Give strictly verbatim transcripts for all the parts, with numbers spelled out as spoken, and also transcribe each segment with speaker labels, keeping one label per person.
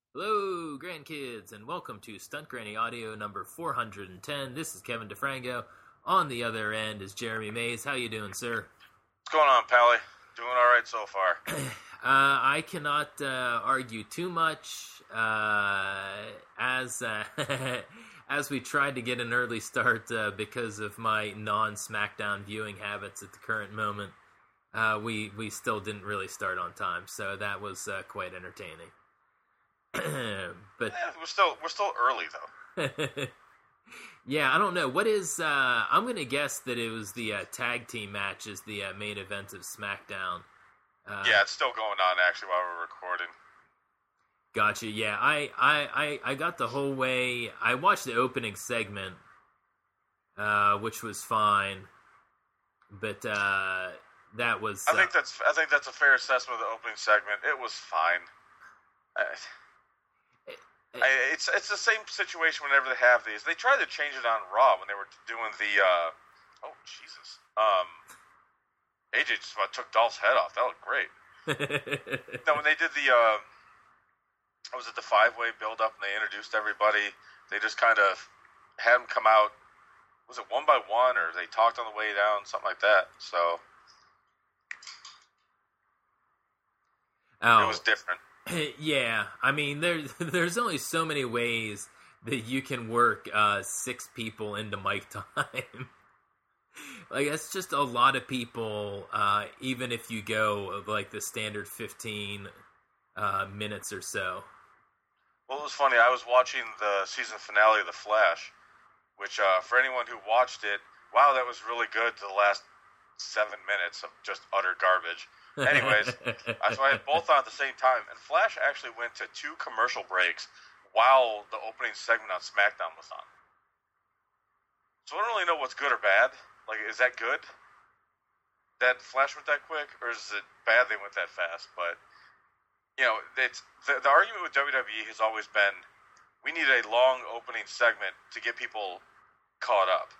Speaker 1: Hello, grandkids, and welcome to Stunt Granny Audio number four hundred ten. This is Kevin DeFranco. On the other end is Jeremy Mays. How you doing, sir?
Speaker 2: What's going on, Pally? Doing all right so far.
Speaker 1: uh, I cannot uh, argue too much. Uh, as uh, as we tried to get an early start uh, because of my non-SmackDown viewing habits at the current moment, uh, we we still didn't really start on time, so that was uh, quite entertaining. but
Speaker 2: yeah, we're still we're still early though.
Speaker 1: Yeah, I don't know. What is, uh, I'm going to guess that it was the uh, tag team match is the uh, main event of SmackDown. Uh,
Speaker 2: yeah, it's still going on actually while we're recording.
Speaker 1: Gotcha. Yeah, I, I, I, I got the whole way. I watched the opening segment, uh, which was fine, but uh, that was.
Speaker 2: I think
Speaker 1: uh,
Speaker 2: that's I think that's a fair assessment of the opening segment. It was fine. I, I, it's it's the same situation whenever they have these. They tried to change it on Raw when they were doing the. Uh, oh Jesus! Um, A J just about took Dolph's head off. That looked great. No, when they did the. Uh, was it the five way build up and they introduced everybody? They just kind of had them come out. Was it one by one or they talked on the way down, something like that? So
Speaker 1: oh.
Speaker 2: It was different.
Speaker 1: Yeah, I mean, there's there's only so many ways that you can work uh, six people into mic time. Like, that's just a lot of people, uh, even if you go of, like, the standard fifteen uh, minutes or so.
Speaker 2: Well, it was funny. I was watching the season finale of The Flash, which, uh, for anyone who watched it, wow, that was really good to the last seven minutes of just utter garbage. Anyways, so I had both on at the same time, and Flash actually went to two commercial breaks while the opening segment on SmackDown was on. So I don't really know what's good or bad. Like, is that good that Flash went that quick, or is it bad they went that fast? But, you know, it's the, the argument with W W E has always been, we need a long opening segment to get people caught up.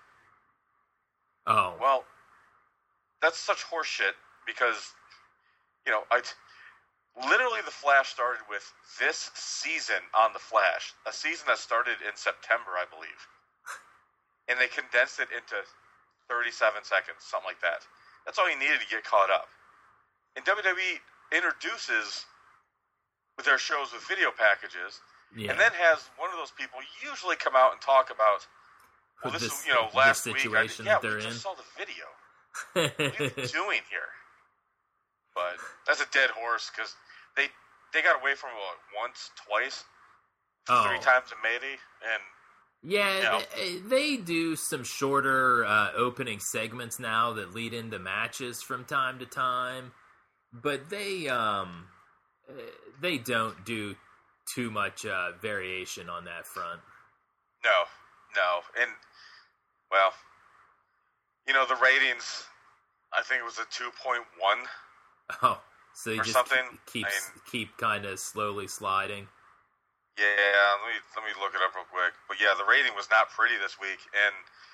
Speaker 1: Oh.
Speaker 2: Well, that's such horseshit because... You know, I literally The Flash started with this season on The Flash, a season that started in September, I believe, and they condensed it into thirty-seven seconds, something like that. That's all you needed to get caught up. And W W E introduces with their shows with video packages, yeah. and then has one of those people usually come out and talk about, well, this, this is, you know, last week, I, yeah, we just in. saw the video. What are you doing here? But that's a dead horse because they they got away from it what, once, twice,
Speaker 1: oh.
Speaker 2: three times in Mayday, and
Speaker 1: yeah,
Speaker 2: you know.
Speaker 1: they, they do some shorter uh, opening segments now that lead into matches from time to time, but they um they don't do too much uh, variation on that front.
Speaker 2: No, no, and well, you know the ratings. I think it was a two point one.
Speaker 1: Oh, so you
Speaker 2: or
Speaker 1: just
Speaker 2: something.
Speaker 1: keep
Speaker 2: I mean,
Speaker 1: keep kind of slowly sliding.
Speaker 2: Yeah, let me let me look it up real quick. But yeah, the rating was not pretty this week, and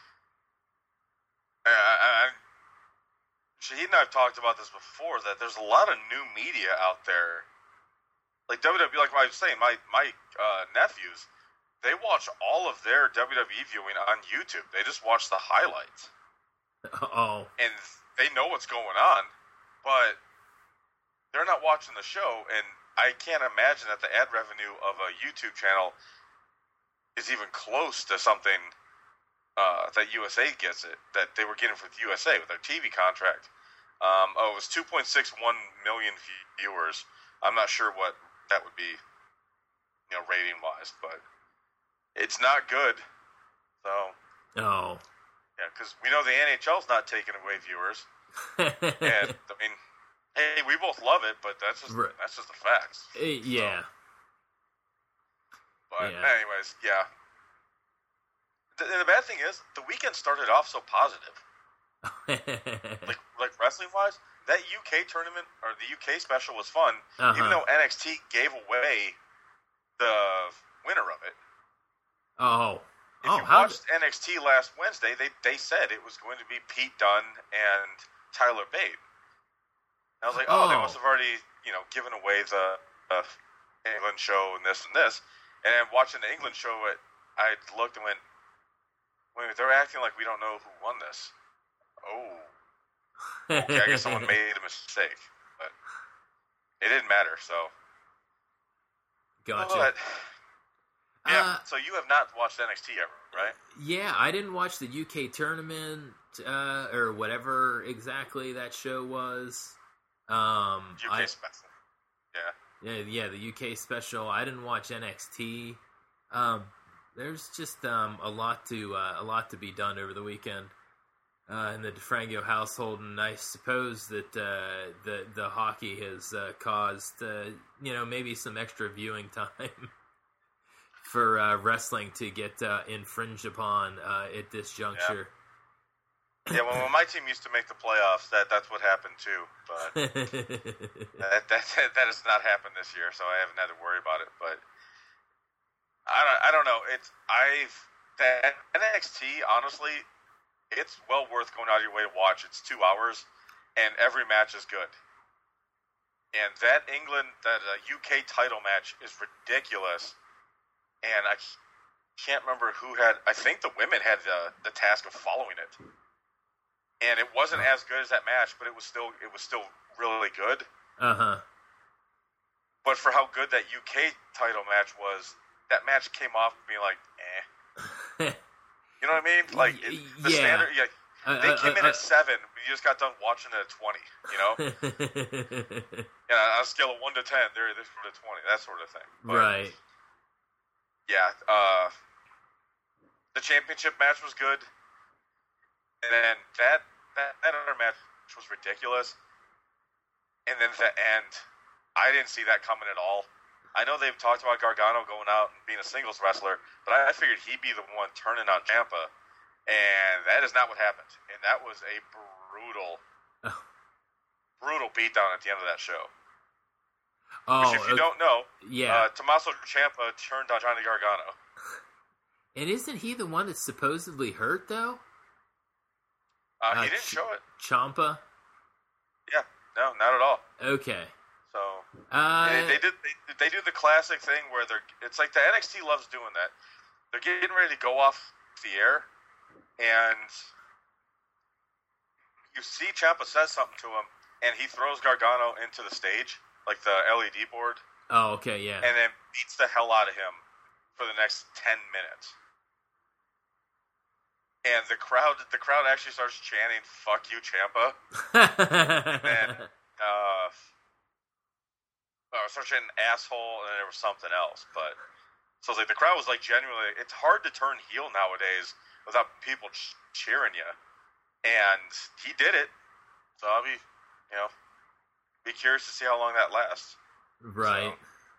Speaker 2: I, I, I, Shahid and I have talked about this before. That there's a lot of new media out there, like W W E. Like I was saying, my my uh, nephews, they watch all of their W W E viewing on YouTube. They just watch the highlights.
Speaker 1: Oh,
Speaker 2: and they know what's going on, but they're not watching the show, and I can't imagine that the ad revenue of a YouTube channel is even close to something uh, that U S A gets it, that they were getting from U S A with their T V contract. Um, oh, it was two point six one million viewers. I'm not sure what that would be, you know, rating-wise, but it's not good. So,
Speaker 1: oh.
Speaker 2: Yeah, because we know the N H L's not taking away viewers. And, I mean... Hey, we both love it, but that's just right. that's just the facts.
Speaker 1: Uh, yeah.
Speaker 2: So, but
Speaker 1: yeah.
Speaker 2: anyways, yeah. The, and the bad thing is, the weekend started off so positive. like like wrestling wise, that U K tournament or the U K special was fun, uh-huh. even though N X T gave away the winner of it.
Speaker 1: Oh.
Speaker 2: If
Speaker 1: oh,
Speaker 2: you watched did... N X T last Wednesday, they they said it was going to be Pete Dunne and Tyler Bate. I was like, oh, oh, they must have already, you know, given away the uh, England show and this and this. And then watching the England show, it, I looked and went, wait, they're acting like we don't know who won this. Oh. Okay, I guess someone made a mistake. But it didn't matter, so.
Speaker 1: Gotcha.
Speaker 2: But, yeah,
Speaker 1: uh,
Speaker 2: so you have not watched N X T ever, right?
Speaker 1: Yeah, I didn't watch the U K tournament, uh, or whatever exactly that show was. Um,
Speaker 2: U K
Speaker 1: I,
Speaker 2: special. Yeah.
Speaker 1: Yeah, yeah, the U K special. I didn't watch N X T. Um, there's just um, a lot to uh, a lot to be done over the weekend uh, in the DeFranco household, and I suppose that uh, the the hockey has uh, caused uh, you know maybe some extra viewing time for uh, wrestling to get uh, infringed upon uh, at this juncture.
Speaker 2: Yeah, well, when my team used to make the playoffs, that that's what happened too. But that, that that has not happened this year, so I haven't had to worry about it. But I don't I don't know. It's I've that N X T honestly, it's well worth going out of your way to watch. It's two hours, and every match is good. And that England that uh, U K title match is ridiculous. And I can't remember who had. I think the women had the the task of following it. And it wasn't as good as that match, but it was still it was still really good.
Speaker 1: Uh huh.
Speaker 2: But for how good that U K title match was, that match came off being like, eh. You know what I mean? Like it, the
Speaker 1: yeah.
Speaker 2: standard. Yeah,
Speaker 1: uh,
Speaker 2: they
Speaker 1: uh,
Speaker 2: came
Speaker 1: uh,
Speaker 2: in
Speaker 1: uh,
Speaker 2: at seven. But you just got done watching it at twenty. You know? Yeah, on a scale of one to ten, they're this one to twenty. That sort of thing. But,
Speaker 1: right.
Speaker 2: Yeah. Uh, the championship match was good. And then that, that that other match was ridiculous. And then the end, I didn't see that coming at all. I know they've talked about Gargano going out and being a singles wrestler, but I, I figured he'd be the one turning on Ciampa, and that is not what happened. And that was a brutal,
Speaker 1: Oh.
Speaker 2: brutal beatdown at the end of that show.
Speaker 1: Oh,
Speaker 2: Which, if you
Speaker 1: okay.
Speaker 2: don't know,
Speaker 1: yeah.
Speaker 2: uh, Tommaso Ciampa turned on Johnny Gargano.
Speaker 1: And isn't he the one that's supposedly hurt though?
Speaker 2: Uh,
Speaker 1: Uh,
Speaker 2: he didn't
Speaker 1: Ch-
Speaker 2: show it.
Speaker 1: Ciampa?
Speaker 2: Yeah, no, not at all.
Speaker 1: Okay.
Speaker 2: So
Speaker 1: Uh,
Speaker 2: they, they did. They, they do the classic thing where they're. It's like the N X T loves doing that. They're getting ready to go off the air, and you see Ciampa says something to him, and he throws Gargano into the stage, like the L E D board,
Speaker 1: oh, okay, yeah.
Speaker 2: and then beats the hell out of him for the next ten minutes. And the crowd, the crowd actually starts chanting "Fuck you, Ciampa," and then uh, uh, starts chanting "asshole," and then there was something else. But so it's like the crowd was like genuinely. It's hard to turn heel nowadays without people ch- cheering you, and he did it. So I'll be, you know, be curious to see how long that lasts.
Speaker 1: Right.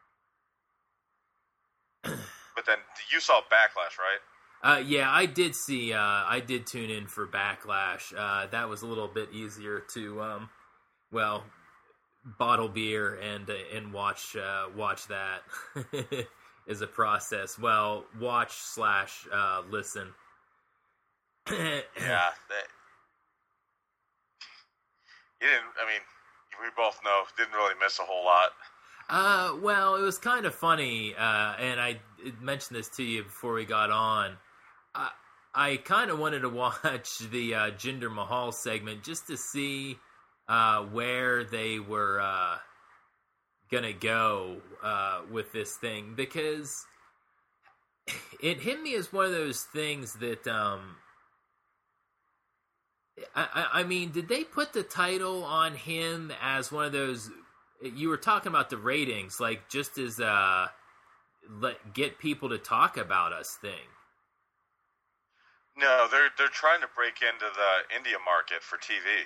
Speaker 2: So. But then you saw Backlash, right?
Speaker 1: Uh, yeah, I did see. Uh, I did tune in for Backlash. Uh, that was a little bit easier to, um, well, bottle beer and uh, and watch uh, watch that is a process. Well, watch slash uh, listen.
Speaker 2: Yeah, that, you didn't. I mean, we both know didn't really miss a whole lot.
Speaker 1: Uh, well, it was kind of funny, uh, and I mentioned this to you before we got on. I, I kind of wanted to watch the uh, Jinder Mahal segment just to see uh, where they were uh, gonna go uh, with this thing, because it hit me as one of those things that, um, I, I, I mean, did they put the title on him as one of those? You were talking about the ratings, like just as uh, let get people to talk about us thing.
Speaker 2: No, they're they're trying to break into the India market for T V.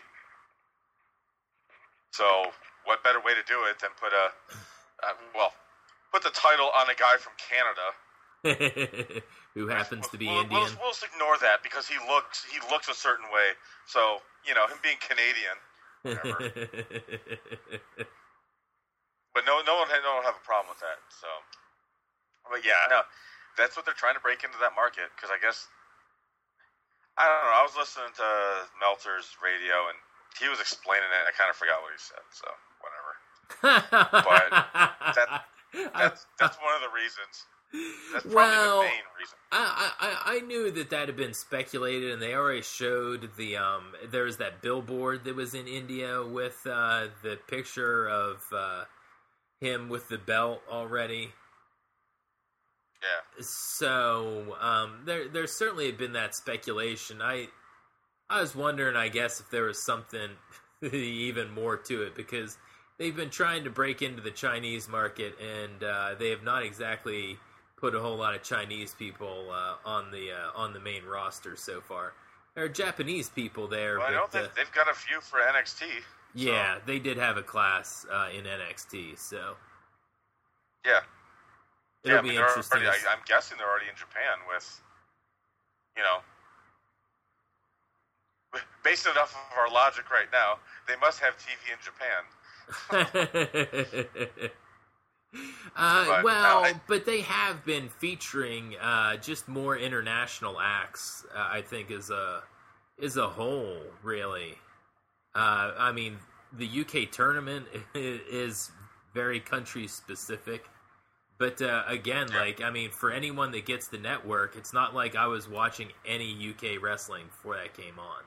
Speaker 2: So, what better way to do it than put a uh, well, put the title on a guy from Canada
Speaker 1: who happens to be
Speaker 2: we'll,
Speaker 1: Indian.
Speaker 2: We'll, we'll just ignore that because he looks he looks a certain way. So, you know, him being Canadian, whatever. But no, no one, no one have a problem with that. So, but yeah, no, that's what they're trying to break into that market. Because I guess I don't know. I was listening to Meltzer's radio, and he was explaining it. I kind of forgot what he said. So whatever. But that That's that's one of the reasons. That's probably
Speaker 1: well,
Speaker 2: the main reason.
Speaker 1: I, I I knew that that had been speculated, and they already showed the um. There was that billboard that was in India with uh, the picture of uh, him with the belt already.
Speaker 2: Yeah.
Speaker 1: So um, there there certainly had been that speculation. I I was wondering, I guess, if there was something even more to it, because they've been trying to break into the Chinese market, and uh, they have not exactly put a whole lot of Chinese people uh, on the uh, on the main roster so far. There are Japanese people there.
Speaker 2: Well, I know
Speaker 1: but,
Speaker 2: they've,
Speaker 1: uh,
Speaker 2: they've got a few for N X T.
Speaker 1: yeah, so. They did have a class uh, in N X T, so
Speaker 2: yeah,
Speaker 1: it'll
Speaker 2: yeah,
Speaker 1: be
Speaker 2: I mean,
Speaker 1: interesting.
Speaker 2: Already, I, I'm guessing they're already in Japan with, you know, based enough of our logic right now, they must have T V in Japan.
Speaker 1: uh,
Speaker 2: but,
Speaker 1: well,
Speaker 2: no, I,
Speaker 1: but they have been featuring uh, just more international acts. Uh, I think as a as a whole, really. Uh, I mean, the U K tournament is very country specific, but uh, again,
Speaker 2: yeah.
Speaker 1: like I mean, for anyone that gets the network, it's not like I was watching any U K wrestling before that came on.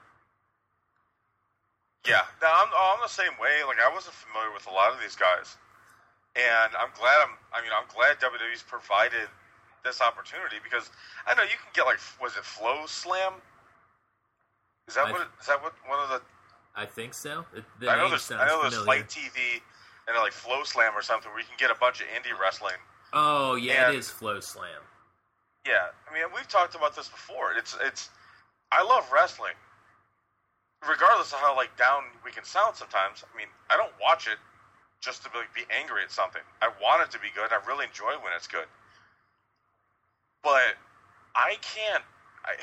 Speaker 2: Yeah, no, I'm, I'm the same way. Like, I wasn't familiar with a lot of these guys. And I'm glad I'm, I mean, I'm glad W W E's provided this opportunity, because I know you can get, like, was it Flow Slam? Is that
Speaker 1: I,
Speaker 2: what, it, is that what one of the...
Speaker 1: I think so. It, the
Speaker 2: I know
Speaker 1: name
Speaker 2: there's,
Speaker 1: sounds
Speaker 2: I know there's
Speaker 1: familiar.
Speaker 2: Fight T V and, like, Flow Slam or something where you can get a bunch of indie wrestling.
Speaker 1: Oh, yeah,
Speaker 2: and,
Speaker 1: it is Flow Slam.
Speaker 2: Yeah, I mean, we've talked about this before. It's, it's, I love wrestling. Regardless of how, like, down we can sound sometimes, I mean, I don't watch it just to be, like, be angry at something. I want it to be good. I really enjoy when it's good. But I can't, I,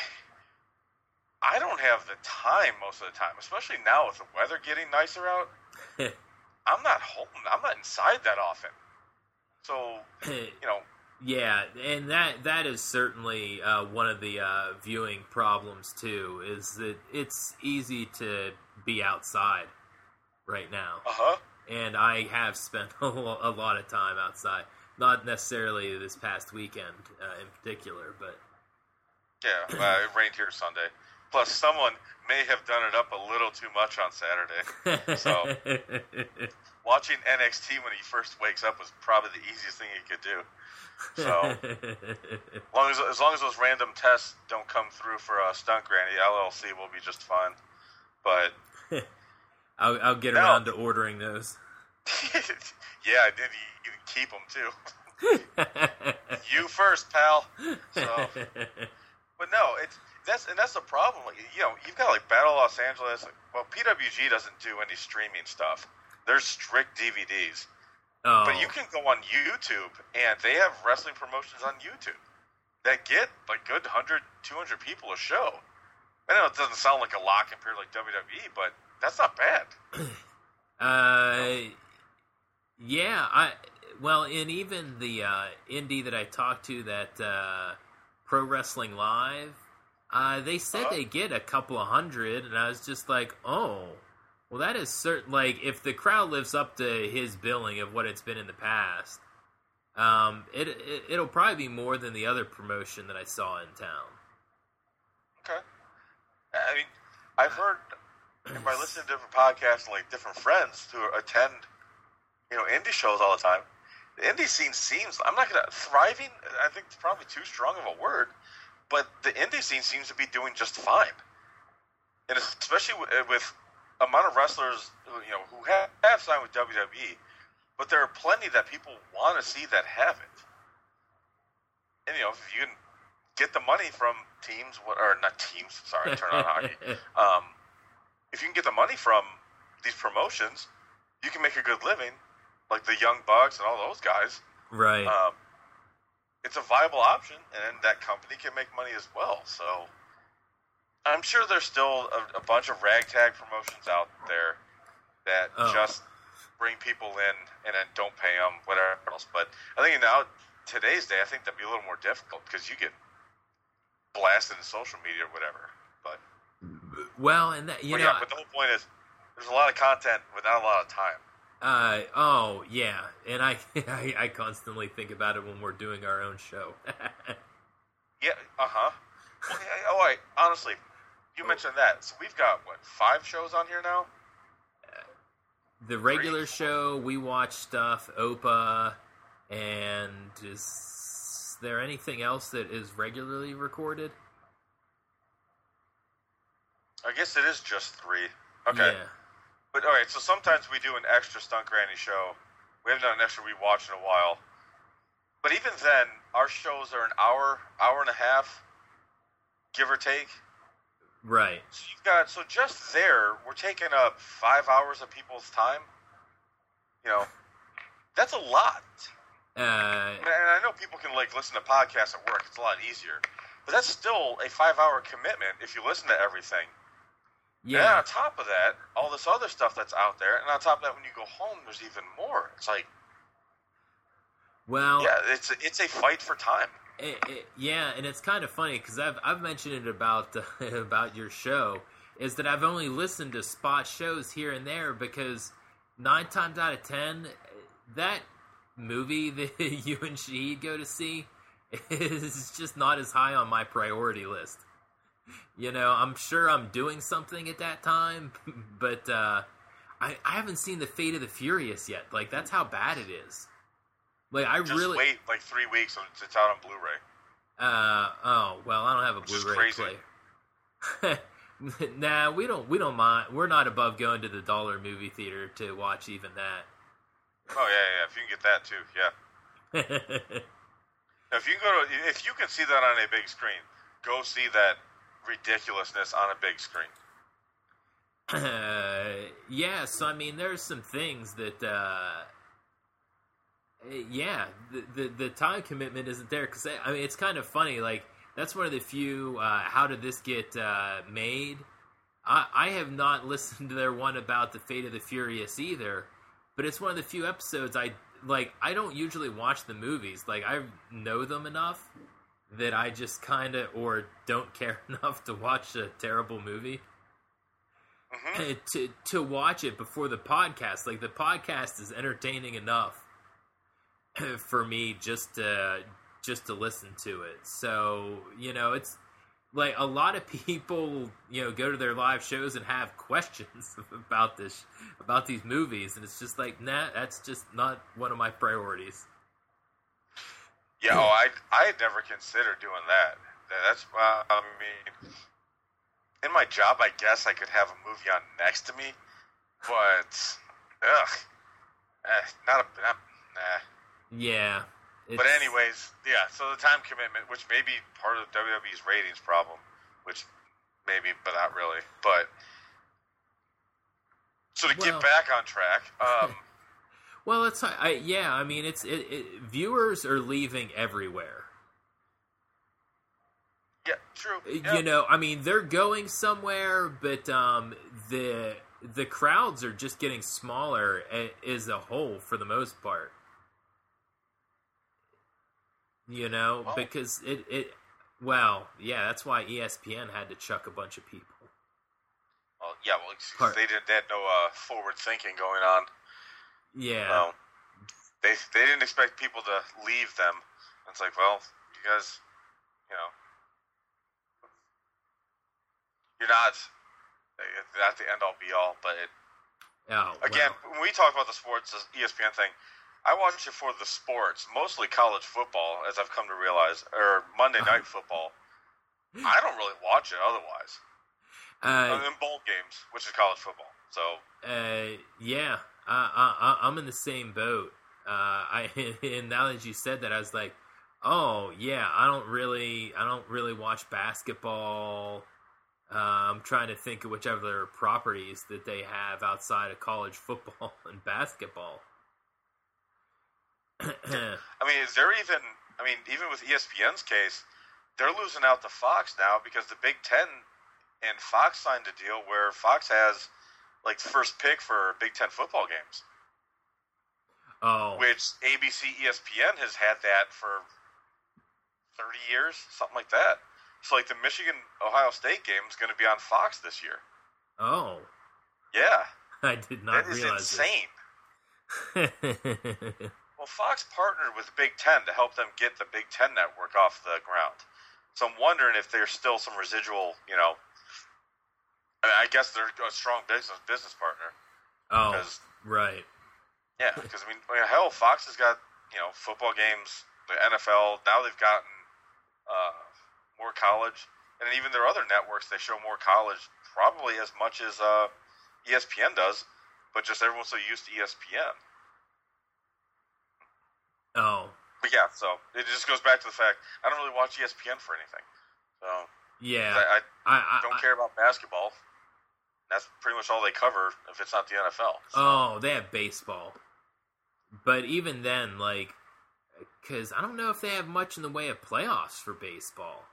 Speaker 2: I don't have the time most of the time, especially now with the weather getting nicer out. I'm not home. I'm not inside that often. So, you know.
Speaker 1: Yeah, and that that is certainly uh, one of the uh, viewing problems, too, is that it's easy to be outside right now.
Speaker 2: Uh-huh.
Speaker 1: And I have spent a lot of time outside. Not necessarily this past weekend uh, in particular, but...
Speaker 2: Yeah, uh, it rained here Sunday. Plus, someone may have done it up a little too much on Saturday. So, watching N X T when he first wakes up was probably the easiest thing he could do. So, as long as, as long as those random tests don't come through for uh, Stunt Granny, L L C will be just fine. But
Speaker 1: I'll, I'll get
Speaker 2: no.
Speaker 1: around to ordering those.
Speaker 2: Yeah, I did. You, you can keep them too. You first, pal. So, but no, it's that's and that's the problem. Like, you know, you've got like Battle Los Angeles. Like, well, P W G doesn't do any streaming stuff. There's strict D V Ds.
Speaker 1: Oh.
Speaker 2: But you can go on YouTube, and they have wrestling promotions on YouTube that get like good one hundred, two hundred people a show. I know it doesn't sound like a lot compared to like W W E, but that's not bad.
Speaker 1: uh, yeah, I well, and even the uh, indie that I talked to, that uh, Pro Wrestling Live, uh, they said uh-huh. they get a couple of hundred, and I was just like, oh. Well, that is certain. Like, if the crowd lives up to his billing of what it's been in the past, um, it, it it'll probably be more than the other promotion that I saw in town.
Speaker 2: Okay. I mean, I've heard by listening to different podcasts and like different friends who attend, you know, indie shows all the time. The indie scene seems, I'm not gonna thriving. I think it's probably too strong of a word, but the indie scene seems to be doing just fine, and especially with. with amount of wrestlers, you know, who have, have signed with W W E, but there are plenty that people want to see that haven't. And you know, if you can get the money from teams, or not teams, sorry, turn on hockey. Um, if you can get the money from these promotions, you can make a good living, like the Young Bucks and all those guys.
Speaker 1: Right.
Speaker 2: Um, it's a viable option, and that company can make money as well. So. I'm sure there's still a, a bunch of ragtag promotions out there that oh. just bring people in and then don't pay them, whatever else. But I think now, today's day, I think that'd be a little more difficult because you get blasted in social media or whatever. But
Speaker 1: well, and that, you
Speaker 2: but
Speaker 1: know,
Speaker 2: yeah, but the whole point is there's a lot of content with not a lot of time.
Speaker 1: Uh oh yeah, and I, I I constantly think about it when we're doing our own show.
Speaker 2: Yeah, uh huh. Well, yeah, oh, wait, honestly, you mentioned that. So we've got what five shows on here now.
Speaker 1: The regular
Speaker 2: Three?
Speaker 1: show, we watch stuff, O P A, and is there anything else that is regularly recorded?
Speaker 2: I guess it is just three. Okay.
Speaker 1: Yeah.
Speaker 2: But all right, so sometimes we do an extra Stunt Granny show. We haven't done an extra rewatch in a while. But even then, our shows are an hour, hour and a half, give or take.
Speaker 1: Right.
Speaker 2: So you've got so just there, we're taking up five hours of people's time. You know, that's a lot.
Speaker 1: Uh,
Speaker 2: And I know people can like listen to podcasts at work; it's a lot easier. But that's still a five-hour commitment if you listen to everything. And then
Speaker 1: yeah.
Speaker 2: on top of that, all this other stuff that's out there, and on top of that, when you go home, there's even more. It's like,
Speaker 1: Well,
Speaker 2: yeah, it's a, it's a fight for time.
Speaker 1: It, it, yeah, and it's kind of funny because I've I've mentioned it about uh, about your show is that I've only listened to spot shows here and there because nine times out of ten that movie that you and Shahid go to see is just not as high on my priority list. You know, I'm sure I'm doing something at that time, but uh, I I haven't seen The Fate of the Furious yet. Like that's how bad it is. Like I
Speaker 2: Just
Speaker 1: really
Speaker 2: wait like three weeks until it's out on Blu-ray.
Speaker 1: Uh oh, well, I don't have a
Speaker 2: Which is
Speaker 1: Blu-ray
Speaker 2: crazy.
Speaker 1: player. Nah, we don't we don't mind. We're not above going to the dollar movie theater to watch even that.
Speaker 2: Oh yeah, yeah. If you can get that too, yeah. Now, if you can go to, if you can see that on a big screen, go see that ridiculousness on a big screen.
Speaker 1: uh, yeah, so I mean, there's some things that, uh, yeah, the, the the time commitment isn't there because I mean, it's kind of funny. Like that's one of the few. Uh, how did this get uh, made? I, I have not listened to their one about the Fate of the Furious either, but it's one of the few episodes I like. I don't usually watch the movies. Like I know them enough that I just kind of or don't care enough to watch a terrible movie.
Speaker 2: Mm-hmm.
Speaker 1: to to watch it before the podcast. Like the podcast is entertaining enough for me just to just to listen to it. So, you know, it's like a lot of people, you know, go to their live shows and have questions about this about these movies, and it's just like, nah, that's just not one of my priorities.
Speaker 2: Yeah, oh, I I had never considered doing that. That's uh, I mean, in my job, I guess I could have a movie on next to me, but ugh, eh, not a not, nah.
Speaker 1: Yeah.
Speaker 2: But anyways, yeah. So the time commitment, which may be part of W W E's ratings problem, which maybe, but not really. But so to
Speaker 1: Well-
Speaker 2: get back on track, um,
Speaker 1: Well, it's I, yeah. I mean, it's it, it, viewers are leaving everywhere.
Speaker 2: yeah, true. Yeah.
Speaker 1: You know, I mean, they're going somewhere, but um, the the crowds are just getting smaller a- as a whole for the most part. You know,
Speaker 2: Well-
Speaker 1: because it it well, yeah, that's why E S P N had to chuck a bunch of people.
Speaker 2: Well, yeah, well, it's-
Speaker 1: Part-
Speaker 2: they didn't. They had no uh, forward thinking going on.
Speaker 1: Yeah,
Speaker 2: No, they they didn't expect people to leave them. It's like, well, you guys, you know, you're not not the end all be all. But it,
Speaker 1: oh,
Speaker 2: again,
Speaker 1: well.
Speaker 2: when we talk about the sports, this E S P N thing, I watch it for the sports, mostly college football, as I've come to realize, or Monday Night Football. I don't really watch it otherwise.
Speaker 1: Uh,
Speaker 2: Other than bowl games, which is college football. So
Speaker 1: Uh, yeah, I, I, I'm in the same boat. Uh, I and now that you said that, I was like, oh yeah, I don't really, I don't really watch basketball. Uh, I'm trying to think of which other properties that they have outside of college football and basketball.
Speaker 2: I mean, is there even? I mean, even with E S P N's case, they're losing out to Fox now because the Big Ten and Fox signed a deal where Fox has like the first pick for Big Ten football games,
Speaker 1: Oh,
Speaker 2: which A B C, E S P N has had that for thirty years, something like that. So, like the Michigan Ohio State game is going to be on Fox this year.
Speaker 1: oh,
Speaker 2: Yeah,
Speaker 1: I did not
Speaker 2: that is
Speaker 1: realize
Speaker 2: insane. Well, Fox partnered with the Big Ten to help them get the Big Ten network off the ground. So I'm wondering if there's still some residual, you know. I, mean, I guess they're a strong business business partner.
Speaker 1: Oh, right.
Speaker 2: Yeah, because I mean, hell, Fox has got you know football games, the N F L. Now they've gotten uh, more college, and even their other networks they show more college, probably as much as uh, E S P N does, but just everyone's so used to E S P N.
Speaker 1: Oh.
Speaker 2: But yeah, so it just goes back to the fact I don't really watch E S P N for anything. So
Speaker 1: yeah,
Speaker 2: I, I,
Speaker 1: I, I
Speaker 2: don't
Speaker 1: I,
Speaker 2: care about basketball. That's pretty much all they cover if it's not the N F L. So.
Speaker 1: Oh, they have baseball. But even then, like, because I don't know if they have much in the way of playoffs for baseball.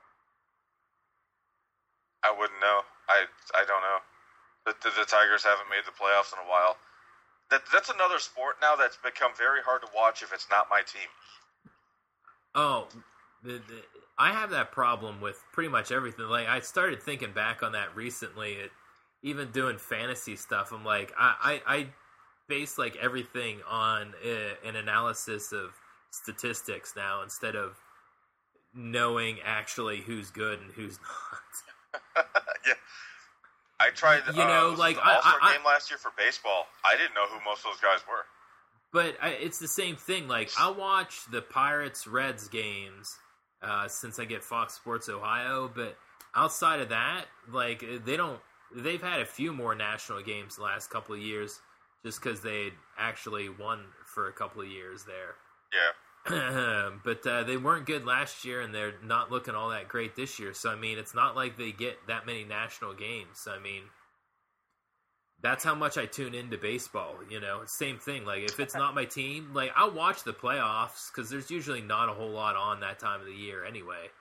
Speaker 2: I wouldn't know. I I don't know. The, the, the Tigers haven't made the playoffs in a while. That That's another sport now that's become very hard to watch if it's not my team.
Speaker 1: Oh, the, the, I have that problem with pretty much everything. Like, I started thinking back on that recently. It, even doing fantasy stuff, I'm like, I, I, I base like everything on a, an analysis of statistics now instead of knowing actually who's good and who's not.
Speaker 2: Yeah, I tried.
Speaker 1: You know,
Speaker 2: uh,
Speaker 1: like
Speaker 2: the All-Star
Speaker 1: I, I,
Speaker 2: game last year for baseball. I didn't know who most of those guys were.
Speaker 1: But I, it's the same thing. Like, I watch the Pirates-Reds games uh, since I get Fox Sports Ohio, but outside of that, like, they don't. They've had a few more national games the last couple of years, just because they actually won for a couple of years there.
Speaker 2: Yeah.
Speaker 1: But uh, they weren't good last year, and they're not looking all that great this year. So, I mean, it's not like they get that many national games. So, I mean, that's how much I tune into baseball, you know. Same thing. Like, if it's not my team, like, I'll watch the playoffs, because there's usually not a whole lot on that time of the year anyway.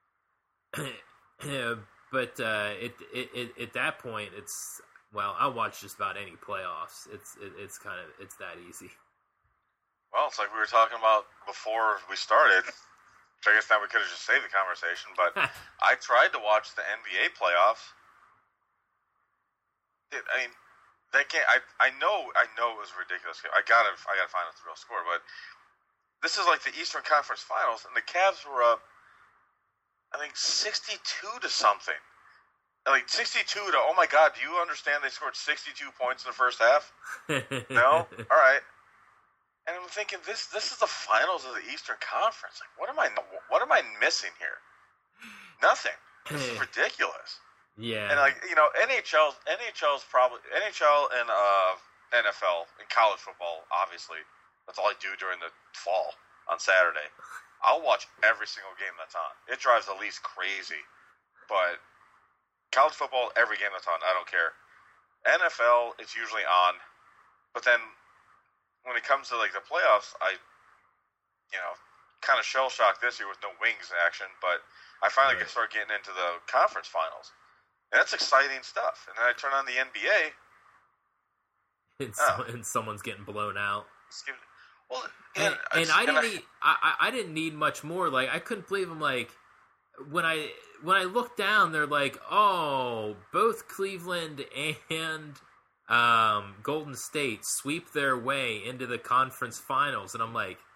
Speaker 1: But uh, it, it, it, at that point, it's, well, I'll watch just about any playoffs. It's it, it's kind of, it's that easy.
Speaker 2: Well, it's like we were talking about before we started, which I guess now we could have just saved the conversation, but I tried to watch the N B A playoffs. It, I mean, they can't, I, I know, I know it was a ridiculous game. I gotta, I gotta find out the real score, but this is like the Eastern Conference Finals, and the Cavs were up, I think, sixty-two to something. Like, sixty-two to, oh my God, do you understand they scored sixty-two points in the first half? No? All right. And I'm thinking, this this is the finals of the Eastern Conference. Like, what am I what am I missing here? Nothing. This is ridiculous.
Speaker 1: Yeah.
Speaker 2: And, like, you know, N H L, N H L's probably, N H L and uh, N F L, and college football, obviously, that's all I do during the fall on Saturday. I'll watch every single game that's on. It drives the least crazy. But college football, every game that's on, I don't care. N F L, it's usually on. But then when it comes to, like, the playoffs, I, you know, kind of shell-shocked this year with no Wings action. But I finally right. start getting into the conference finals. And that's exciting stuff. And then I turn on the N B A.
Speaker 1: And, so, oh. and someone's getting blown out.
Speaker 2: Well,
Speaker 1: and,
Speaker 2: and,
Speaker 1: and I didn't
Speaker 2: I,
Speaker 1: need, I, I didn't need much more. Like, I couldn't believe them. Like, when I when I looked down, they're like, oh, both Cleveland and um, Golden State sweep their way into the conference finals, and I'm like,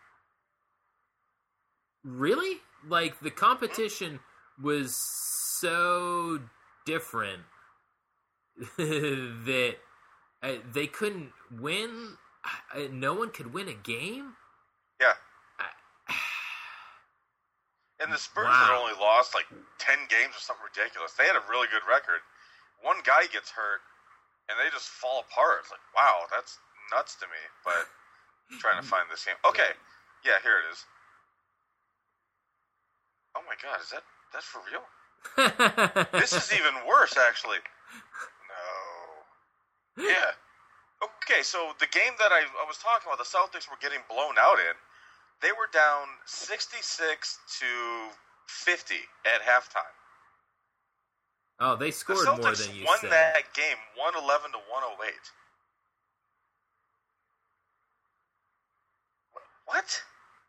Speaker 1: really? Like, the competition was so different that uh, they couldn't win. Uh, no one could win a game?
Speaker 2: Yeah.
Speaker 1: I,
Speaker 2: and the Spurs
Speaker 1: wow.
Speaker 2: had only lost like ten games or something ridiculous. They had a really good record. One guy gets hurt, and they just fall apart. It's like, wow, that's nuts to me. But I'm trying to find this game. Okay. Yeah, here it is. Oh my God, is that that's for real? This is even worse, actually. No. Yeah. Okay, so the game that I, I was talking about, the Celtics were getting blown out in, they were down sixty-six to fifty at halftime.
Speaker 1: Oh, they scored
Speaker 2: the
Speaker 1: more than you
Speaker 2: won
Speaker 1: said.
Speaker 2: that game one eleven to one oh eight. What?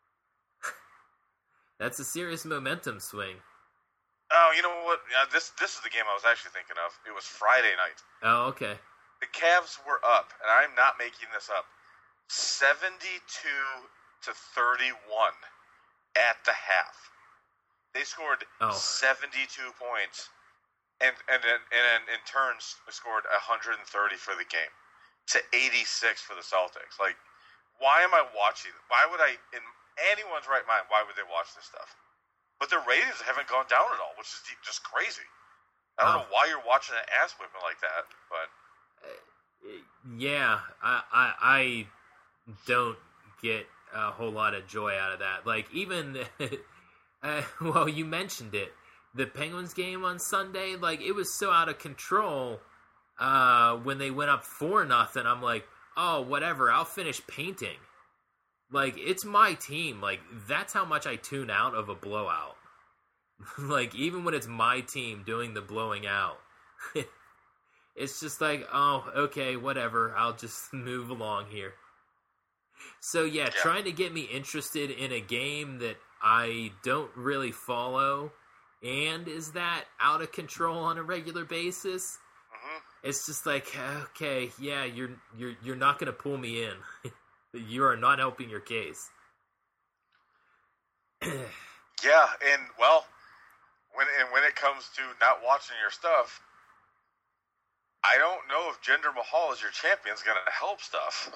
Speaker 1: That's a serious momentum swing.
Speaker 2: Oh, you know what? Yeah, this this is the game I was actually thinking of. It was Friday night.
Speaker 1: Oh, okay.
Speaker 2: The Cavs were up, and I'm not making this up, seventy-two to thirty-one at the half. They scored
Speaker 1: oh.
Speaker 2: seventy-two points, and and then and then in turns scored one hundred thirty for the game to eighty-six for the Celtics. Like, why am I watching? Why would I, in anyone's right mind, why would they watch this stuff? But their ratings haven't gone down at all, which is just crazy. I don't oh. know why you're watching an ass whipping like that, but
Speaker 1: uh, yeah, I, I I don't get a whole lot of joy out of that. Like, even. Uh, well, you mentioned it. The Penguins game on Sunday, like, it was so out of control uh, when they went up four nothing. I'm like, oh, whatever, I'll finish painting. Like, it's my team. Like, that's how much I tune out of a blowout. Like, even when it's my team doing the blowing out. It's just like, oh, okay, whatever, I'll just move along here. So, yeah, yeah, trying to get me interested in a game that I don't really follow, and is that out of control on a regular basis?
Speaker 2: Mm-hmm.
Speaker 1: It's just like, okay, yeah, you're you're you're not going to pull me in. You are not helping your case.
Speaker 2: Yeah, and well, when and when it comes to not watching your stuff, I don't know if Jinder Mahal as your champion is going to help stuff.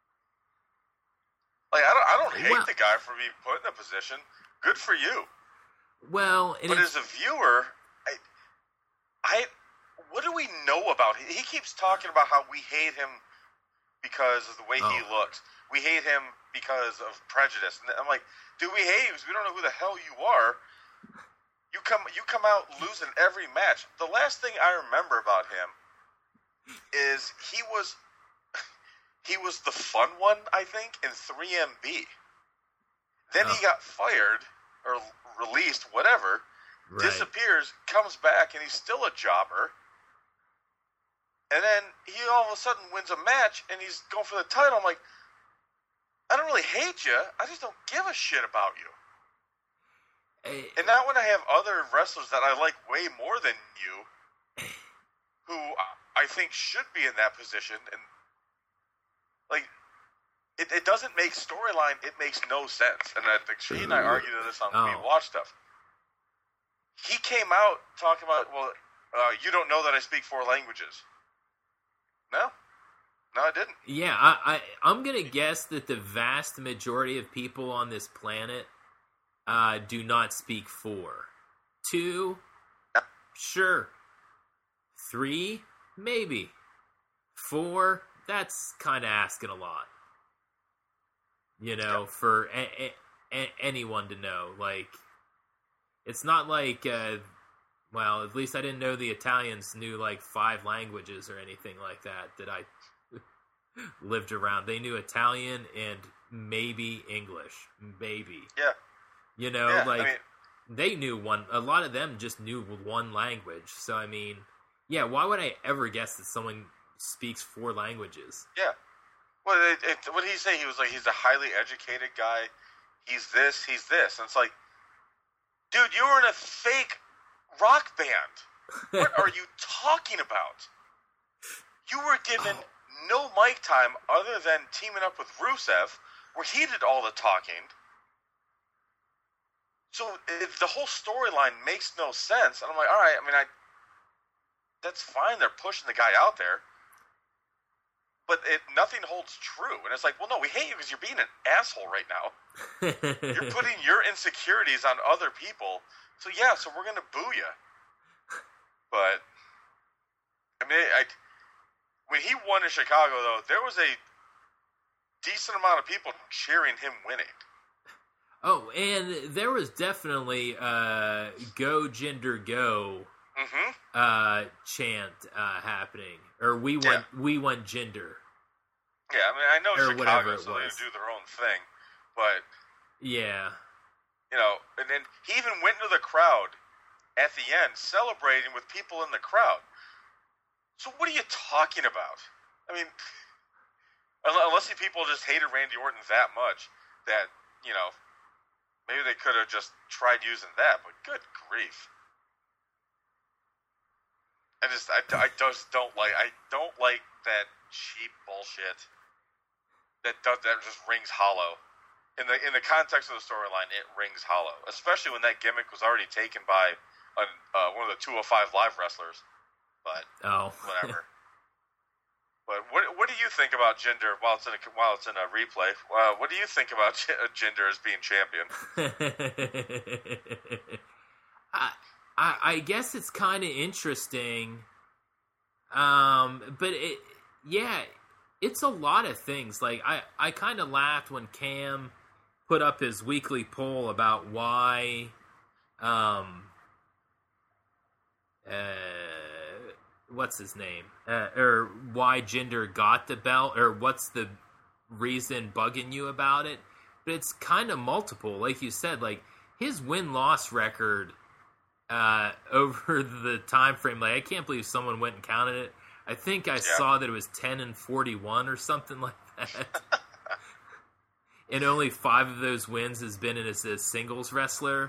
Speaker 2: Like, I don't, I don't hate well, the guy for being put in a position. Good for you.
Speaker 1: Well,
Speaker 2: but as a viewer, I, I, what do we know about him? He keeps talking about how we hate him because of the way oh. he looks. We hate him because of prejudice. And I'm like, do we hate you because we don't know who the hell you are? You come, you come out losing every match. The last thing I remember about him is he was. He was the fun one, I think, in three M B. Then oh. he got fired, or released, whatever, right. disappears, comes back, and he's still a jobber. And then he all of a sudden wins a match, and he's going for the title. I'm like, I don't really hate you. I just don't give a shit about you. Hey, and now when I have other wrestlers that I like way more than you, who I think should be in that position, and like, it, it doesn't make storyline. It makes no sense. And I think she and I argued this on oh. We Watch Stuff. He came out talking about, well, uh, you don't know that I speak four languages. No. No, I didn't.
Speaker 1: Yeah, I, I, I'm going to guess that the vast majority of people on this planet uh, do not speak four. Two? Yeah. Sure. Three? Maybe. Four? That's kind of asking a lot, you know, yeah. for a- a- a- anyone to know. Like, it's not like, uh, well, at least I didn't know the Italians knew, like, five languages or anything like that that I lived around. They knew Italian and maybe English. Maybe.
Speaker 2: Yeah.
Speaker 1: You know,
Speaker 2: yeah,
Speaker 1: like,
Speaker 2: I mean,
Speaker 1: they knew one, a lot of them just knew one language. So, I mean, yeah, why would I ever guess that someone speaks four languages?
Speaker 2: Yeah. Well, it, it, what did he say? He was like, he's a highly educated guy. He's this, he's this. And it's like, dude, you were in a fake rock band. What are you talking about? You were given oh. no mic time other than teaming up with Rusev, where he did all the talking. So if the whole storyline makes no sense. And I'm like, all right, I mean, I that's fine. They're pushing the guy out there. But it, nothing holds true. And it's like, well, no, we hate you because you're being an asshole right now. You're putting your insecurities on other people. So, yeah, so we're going to boo you. But, I mean, I, when he won in Chicago, though, there was a decent amount of people cheering him winning.
Speaker 1: Oh, and there was definitely uh, Go Jinder Go
Speaker 2: mm-hmm.
Speaker 1: uh, chant uh, happening. Or we want yeah. we want Jinder.
Speaker 2: Yeah, I mean, I know
Speaker 1: or
Speaker 2: Chicago, so they do their own thing, but
Speaker 1: yeah,
Speaker 2: you know, and then he even went into the crowd at the end, celebrating with people in the crowd. So what are you talking about? I mean, unless the people just hated Randy Orton that much that, you know, maybe they could have just tried using that. But good grief. I just, I, I just don't like, I don't like that cheap bullshit that does that just rings hollow. In the in the context of the storyline, it rings hollow, especially when that gimmick was already taken by a, uh, one of the two oh five Live wrestlers. But
Speaker 1: oh,
Speaker 2: whatever. But what what do you think about Jinder while it's in a, while it's in a replay? Uh, what do you think about Jinder as being champion?
Speaker 1: I, I I guess it's kind of interesting. Um, but it yeah, it's a lot of things. Like I I kind of laughed when Cam put up his weekly poll about why um uh what's his name? Uh, or why Jinder got the belt, or what's the reason bugging you about it? But it's kind of multiple, like you said. Like his win-loss record uh, over the time frame, like I can't believe someone went and counted it. I think I yeah. saw that it was ten and forty-one or something like that. And only five of those wins has been as a singles wrestler.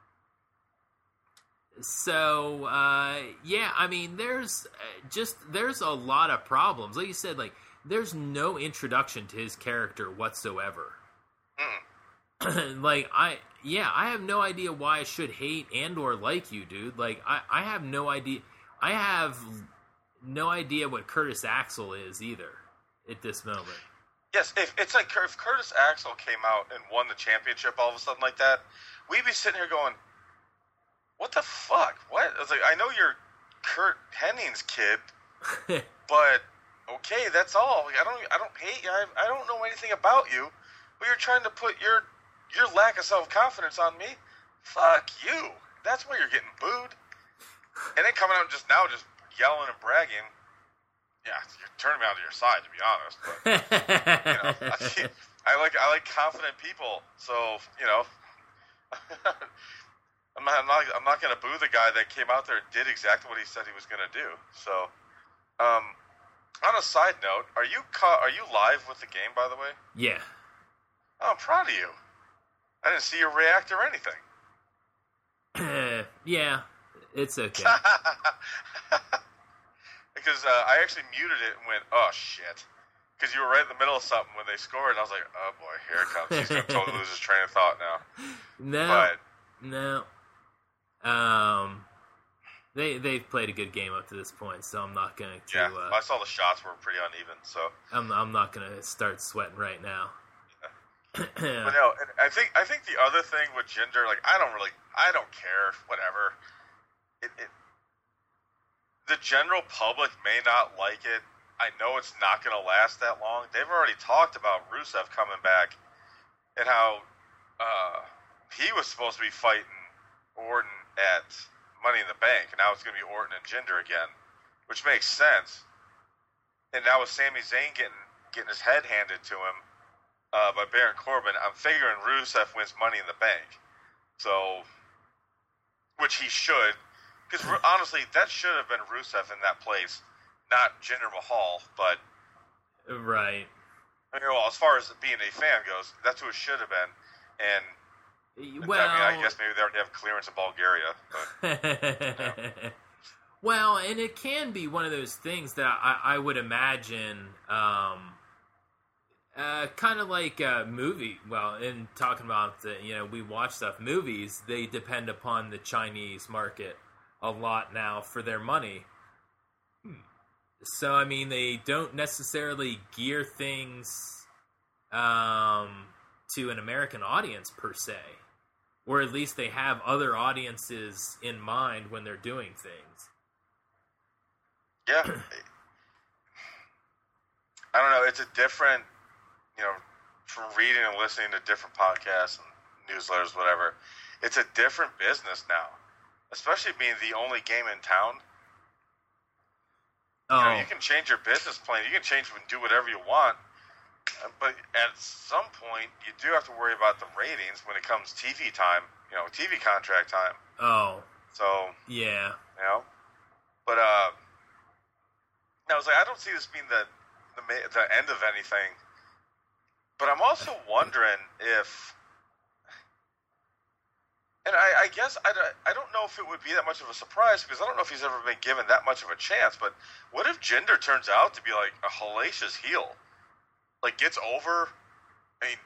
Speaker 1: So, uh, yeah, I mean, there's just, there's a lot of problems. Like you said, like, there's no introduction to his character whatsoever. Mm. Like, I, yeah, I have no idea why I should hate and or like you, dude. Like, I, I have no idea, I have no idea what Curtis Axel is either at this moment.
Speaker 2: Yes, if it's like, if Curtis Axel came out and won the championship all of a sudden like that, we'd be sitting here going, what the fuck? What? I was like, I know you're Kurt Henning's kid, but okay, that's all. Like, I don't, I don't hate you. I, I don't know anything about you, but you're trying to put your your lack of self confidence on me. Fuck you. That's why you're getting booed. And then coming out just now, just yelling and bragging. Yeah, you're turning me on to your side, to be honest. But you know, I, I like I like confident people. So you know. I'm not, I'm not, I'm not going to boo the guy that came out there and did exactly what he said he was going to do. So, um, on a side note, are you ca- are you live with the game, by the way?
Speaker 1: Yeah.
Speaker 2: Oh, I'm proud of you. I didn't see you react or anything.
Speaker 1: Uh, yeah, it's okay.
Speaker 2: Because uh, I actually muted it and went, oh, shit. Because you were right in the middle of something when they scored, and I was like, oh, boy, here it comes. He's going to totally lose his train of thought now.
Speaker 1: No.
Speaker 2: But,
Speaker 1: no. Um, they they've played a good game up to this point, so I'm not going to.
Speaker 2: Yeah,
Speaker 1: uh,
Speaker 2: I saw the shots were pretty uneven, so
Speaker 1: I'm I'm not going to start sweating right now.
Speaker 2: Yeah. But no, I think I think the other thing with Jinder, like I don't really, I don't care, whatever. It, it the general public may not like it. I know it's not going to last that long. They've already talked about Rusev coming back and how uh, he was supposed to be fighting Orton at Money in the Bank, and now it's going to be Orton and Jinder again, which makes sense. And now with Sami Zayn getting getting his head handed to him uh, by Baron Corbin, I'm figuring Rusev wins Money in the Bank. So, which he should, because honestly, that should have been Rusev in that place, not Jinder Mahal. But
Speaker 1: right,
Speaker 2: I mean, well, as far as being a fan goes, that's who it should have been, and.
Speaker 1: Well,
Speaker 2: I mean, I guess maybe they already have clearance in Bulgaria. But,
Speaker 1: yeah. Well, and it can be one of those things that I, I would imagine, um, uh, kind of like a movie. Well, in talking about the, you know, we watch stuff. Movies, they depend upon the Chinese market a lot now for their money. So, I mean, they don't necessarily gear things um, to an American audience per se. Or at least they have other audiences in mind when they're doing things.
Speaker 2: Yeah. I don't know. It's a different, you know, from reading and listening to different podcasts and newsletters, whatever. It's a different business now. Especially being the only game in town.
Speaker 1: Oh.
Speaker 2: You know, you can change your business plan. You can change and do whatever you want. But at some point, you do have to worry about the ratings when it comes T V time, you know, T V contract time.
Speaker 1: Oh.
Speaker 2: So,
Speaker 1: yeah.
Speaker 2: You know? But, uh, I was like, I don't see this being the, the, the end of anything. But I'm also wondering if, and I, I guess I, I don't know if it would be that much of a surprise because I don't know if he's ever been given that much of a chance. But what if Jinder turns out to be like a hellacious heel? like gets over. I mean,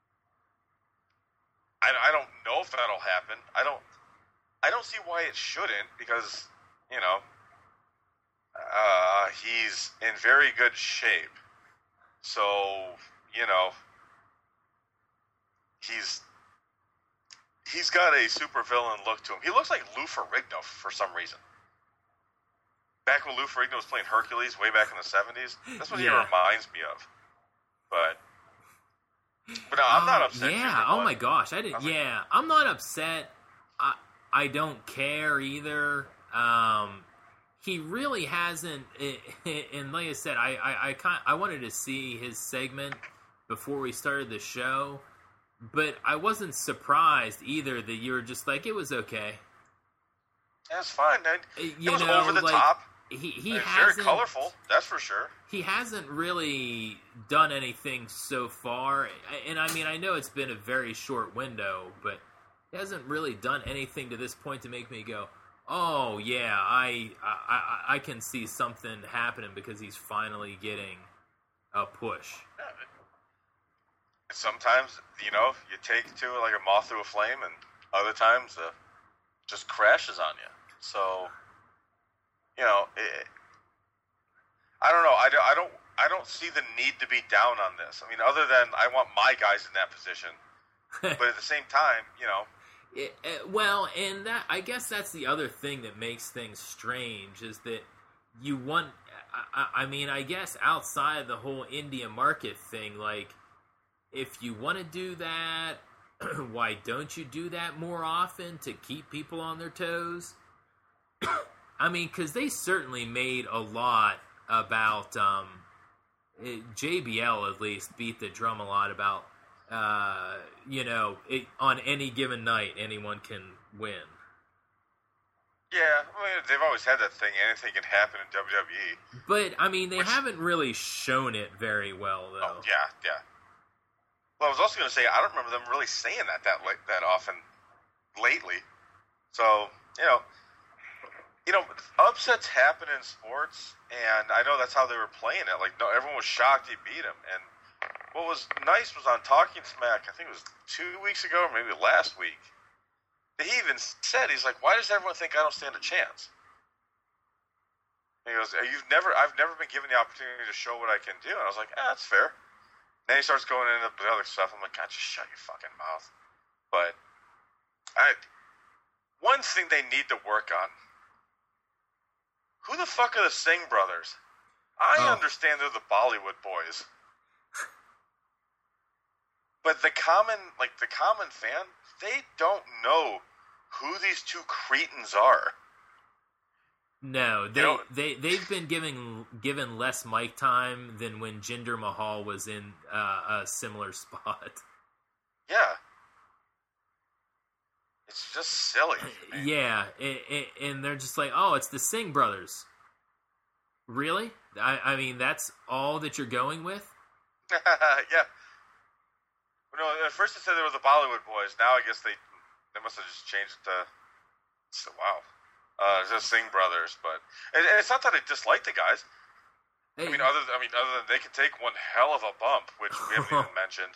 Speaker 2: I, I don't know if that'll happen. I don't. I don't see why it shouldn't, because you know uh, he's in very good shape. So you know he's he's got a supervillain look to him. He looks like Lou Ferrigno for some reason. Back when Lou Ferrigno was playing Hercules way back in the seventies, that's what
Speaker 1: yeah.
Speaker 2: he reminds me of. But, but no, I'm not
Speaker 1: uh,
Speaker 2: upset.
Speaker 1: Yeah, oh my gosh, I did.
Speaker 2: I was
Speaker 1: Yeah,
Speaker 2: like,
Speaker 1: I'm not upset. I I don't care either. Um, he really hasn't. And like I said, I I I, kind, I wanted to see his segment before we started the show, but I wasn't surprised either that you were just like, it was okay.
Speaker 2: That's fine, man.
Speaker 1: You
Speaker 2: it was
Speaker 1: know,
Speaker 2: over the
Speaker 1: like,
Speaker 2: top.
Speaker 1: He he
Speaker 2: It's
Speaker 1: hasn't,
Speaker 2: very colorful, that's for sure.
Speaker 1: He hasn't really done anything so far, and I mean, I know it's been a very short window, but he hasn't really done anything to this point to make me go, "Oh yeah, I I, I can see something happening," because he's finally getting a push.
Speaker 2: Sometimes, you know, you take to it like a moth through a flame, and other times uh, just crashes on you. So. You know, it, I don't know. I don't, I don't. I don't see the need to be down on this. I mean, other than I want my guys in that position, but at the same time, you know.
Speaker 1: It, it, well, and that I guess that's the other thing that makes things strange is that you want. I, I mean, I guess outside of the whole India market thing, like if you want to do that, why don't you do that more often to keep people on their toes? I mean, because they certainly made a lot about, um, it, J B L at least beat the drum a lot about, uh, you know, it, on any given night, anyone can win.
Speaker 2: Yeah, I mean, they've always had that thing, anything can happen in W W E.
Speaker 1: But, I mean, they
Speaker 2: Which,
Speaker 1: haven't really shown it very well, though.
Speaker 2: Oh, yeah, yeah. Well, I was also going to say, I don't remember them really saying that that, that often lately. So, you know... You know, upsets happen in sports, and I know that's how they were playing it. Like, no, everyone was shocked he beat him. And what was nice was on Talking Smack, I think it was two weeks ago or maybe last week, he even said, he's like, why does everyone think I don't stand a chance? And he goes, You've never, I've never been given the opportunity to show what I can do. And I was like, ah, that's fair. And then he starts going into the other stuff. I'm like, God, just shut your fucking mouth. But I, one thing they need to work on, who the fuck are the Singh brothers? I
Speaker 1: oh.
Speaker 2: understand they're the Bollywood boys. But the common, like, the common fan, they don't know who these two cretins are.
Speaker 1: No, they,
Speaker 2: you know,
Speaker 1: they, they've been giving, given less mic time than when Jinder Mahal was in uh, a similar spot.
Speaker 2: Yeah. It's just silly. Man.
Speaker 1: Yeah, it, it, and they're just like, oh, it's the Singh brothers. Really? I, I mean, that's all that you're going with?
Speaker 2: Yeah. No, at first they said they were the Bollywood boys. Now I guess they they must have just changed it to. So, wow. Uh, it's just Singh brothers, but and, and it's not that I dislike the guys.
Speaker 1: Hey.
Speaker 2: I mean, other than, I mean, other than they can take one hell of a bump, which we haven't even mentioned.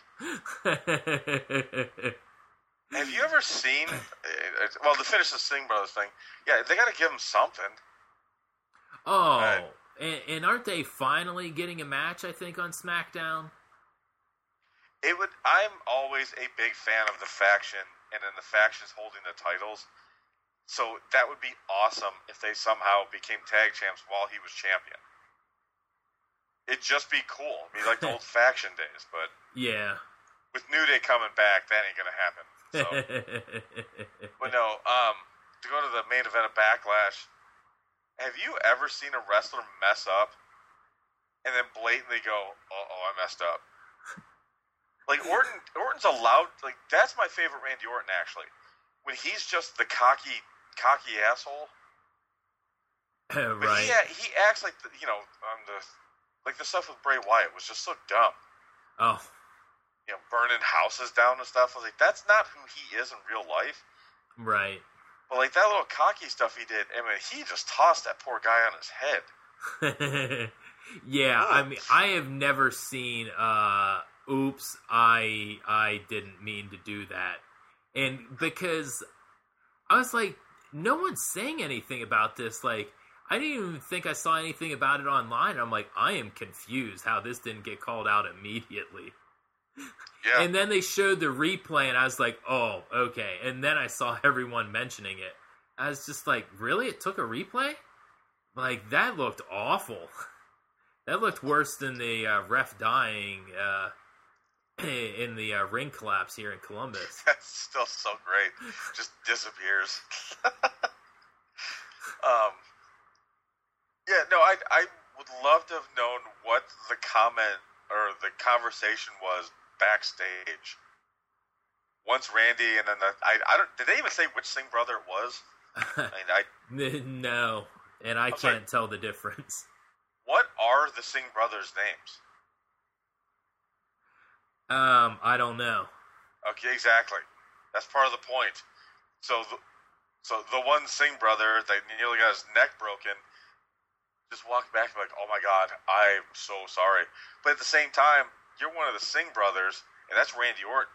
Speaker 2: Have you ever seen? Uh, well, to finish the Singh brothers thing, yeah, they got to give them something.
Speaker 1: Oh,
Speaker 2: uh,
Speaker 1: and, and aren't they finally getting a match? I think on SmackDown.
Speaker 2: It would. I'm always a big fan of the faction, and then the factions holding the titles. So that would be awesome if they somehow became tag champs while he was champion. It'd just be cool. It'd be like the old faction days, but
Speaker 1: yeah,
Speaker 2: with New Day coming back, that ain't gonna happen. So, but no. Um, to go to the main event of Backlash, have you ever seen a wrestler mess up and then blatantly go, "Oh, oh I messed up"? Like Orton, Orton's allowed. Like that's my favorite Randy Orton actually. When he's just the cocky, cocky asshole.
Speaker 1: right.
Speaker 2: But he he acts like the, you know um, the like the stuff with Bray Wyatt was just so dumb.
Speaker 1: Oh.
Speaker 2: You know, burning houses down and stuff. I was like, that's not who he is in real life.
Speaker 1: Right.
Speaker 2: But like that little cocky stuff he did, I mean, he just tossed that poor guy on his head.
Speaker 1: Yeah, I mean, I have never seen, uh, oops, I, I didn't mean to do that. And because I was like, no one's saying anything about this. Like, I didn't even think I saw anything about it online. I'm like, I am confused how this didn't get called out immediately.
Speaker 2: Yeah.
Speaker 1: And then they showed the replay, and I was like, oh, okay. And then I saw everyone mentioning it. I was just like, really? It took a replay? Like, that looked awful. That looked worse than the uh, ref dying uh, in the uh, ring collapse here in Columbus.
Speaker 2: That's still so great. Just disappears. um, yeah, no, I I would love to have known what the comment or the conversation was backstage. Once Randy and then the I I don't did they even say which Singh brother it was? I mean, I
Speaker 1: no, and I can't like, tell the difference.
Speaker 2: What are the Singh brothers' names?
Speaker 1: Um, I don't know.
Speaker 2: Okay, exactly. That's part of the point. So, the, so the one Singh brother that nearly got his neck broken just walked back and be like, "Oh my God, I'm so sorry." But at the same time, you're one of the Singh brothers, and that's Randy Orton.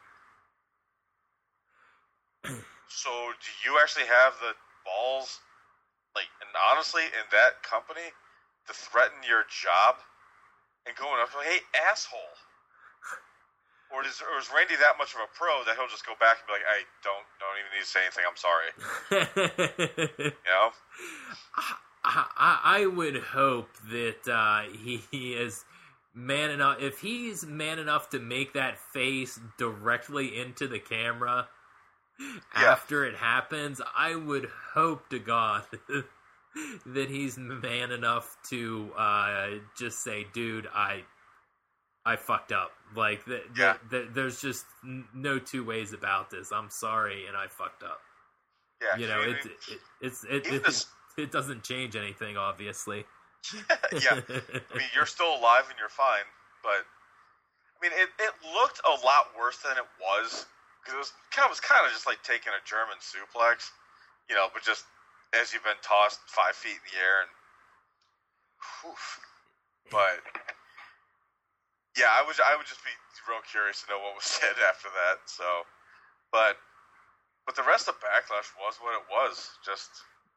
Speaker 2: So, do you actually have the balls, like, and honestly, in that company, to threaten your job and going up to, "Hey, asshole"? Or is, or is Randy that much of a pro that he'll just go back and be like, "I don't, don't even need to say anything. I'm sorry." You know?
Speaker 1: I, I, I would hope that uh, he, he is man enough. If he's man enough to make that face directly into the camera
Speaker 2: yeah.
Speaker 1: after it happens, I would hope to God that he's man enough to uh, just say, "Dude, I." I fucked up. Like, the,
Speaker 2: yeah.
Speaker 1: the, the, there's just n- no two ways about this. I'm sorry, and I fucked up.
Speaker 2: Yeah,
Speaker 1: you know, it, it, it it's it it,
Speaker 2: this...
Speaker 1: it doesn't change anything, obviously.
Speaker 2: Yeah, I mean, you're still alive and you're fine, but I mean, it, it looked a lot worse than it was because it was kind of was kind of just like taking a German suplex, you know, but just as you've been tossed five feet in the air and, whew, but. Yeah, I would. I would just be real curious to know what was said after that. So, but, but the rest of Backlash was what it was. Just.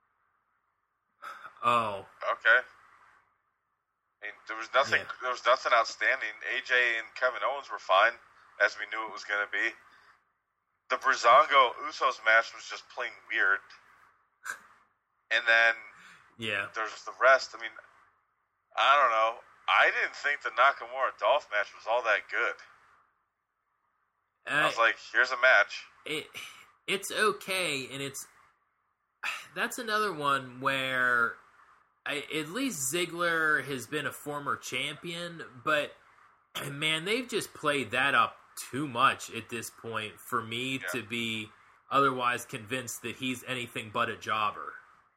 Speaker 1: Oh.
Speaker 2: Okay. I mean, there was nothing.
Speaker 1: Yeah.
Speaker 2: There was nothing outstanding. A J and Kevin Owens were fine, as we knew it was going to be. The Breezango Usos match was just plain weird. And then.
Speaker 1: Yeah.
Speaker 2: There's the rest. I mean, I don't know. I didn't think the Nakamura Dolph match was all that good. Uh, I was like, here's a match.
Speaker 1: It it's okay, and it's that's another one where I, at least Ziggler has been a former champion, but man, they've just played that up too much at this point for me
Speaker 2: yeah.
Speaker 1: to be otherwise convinced that he's anything but a jobber.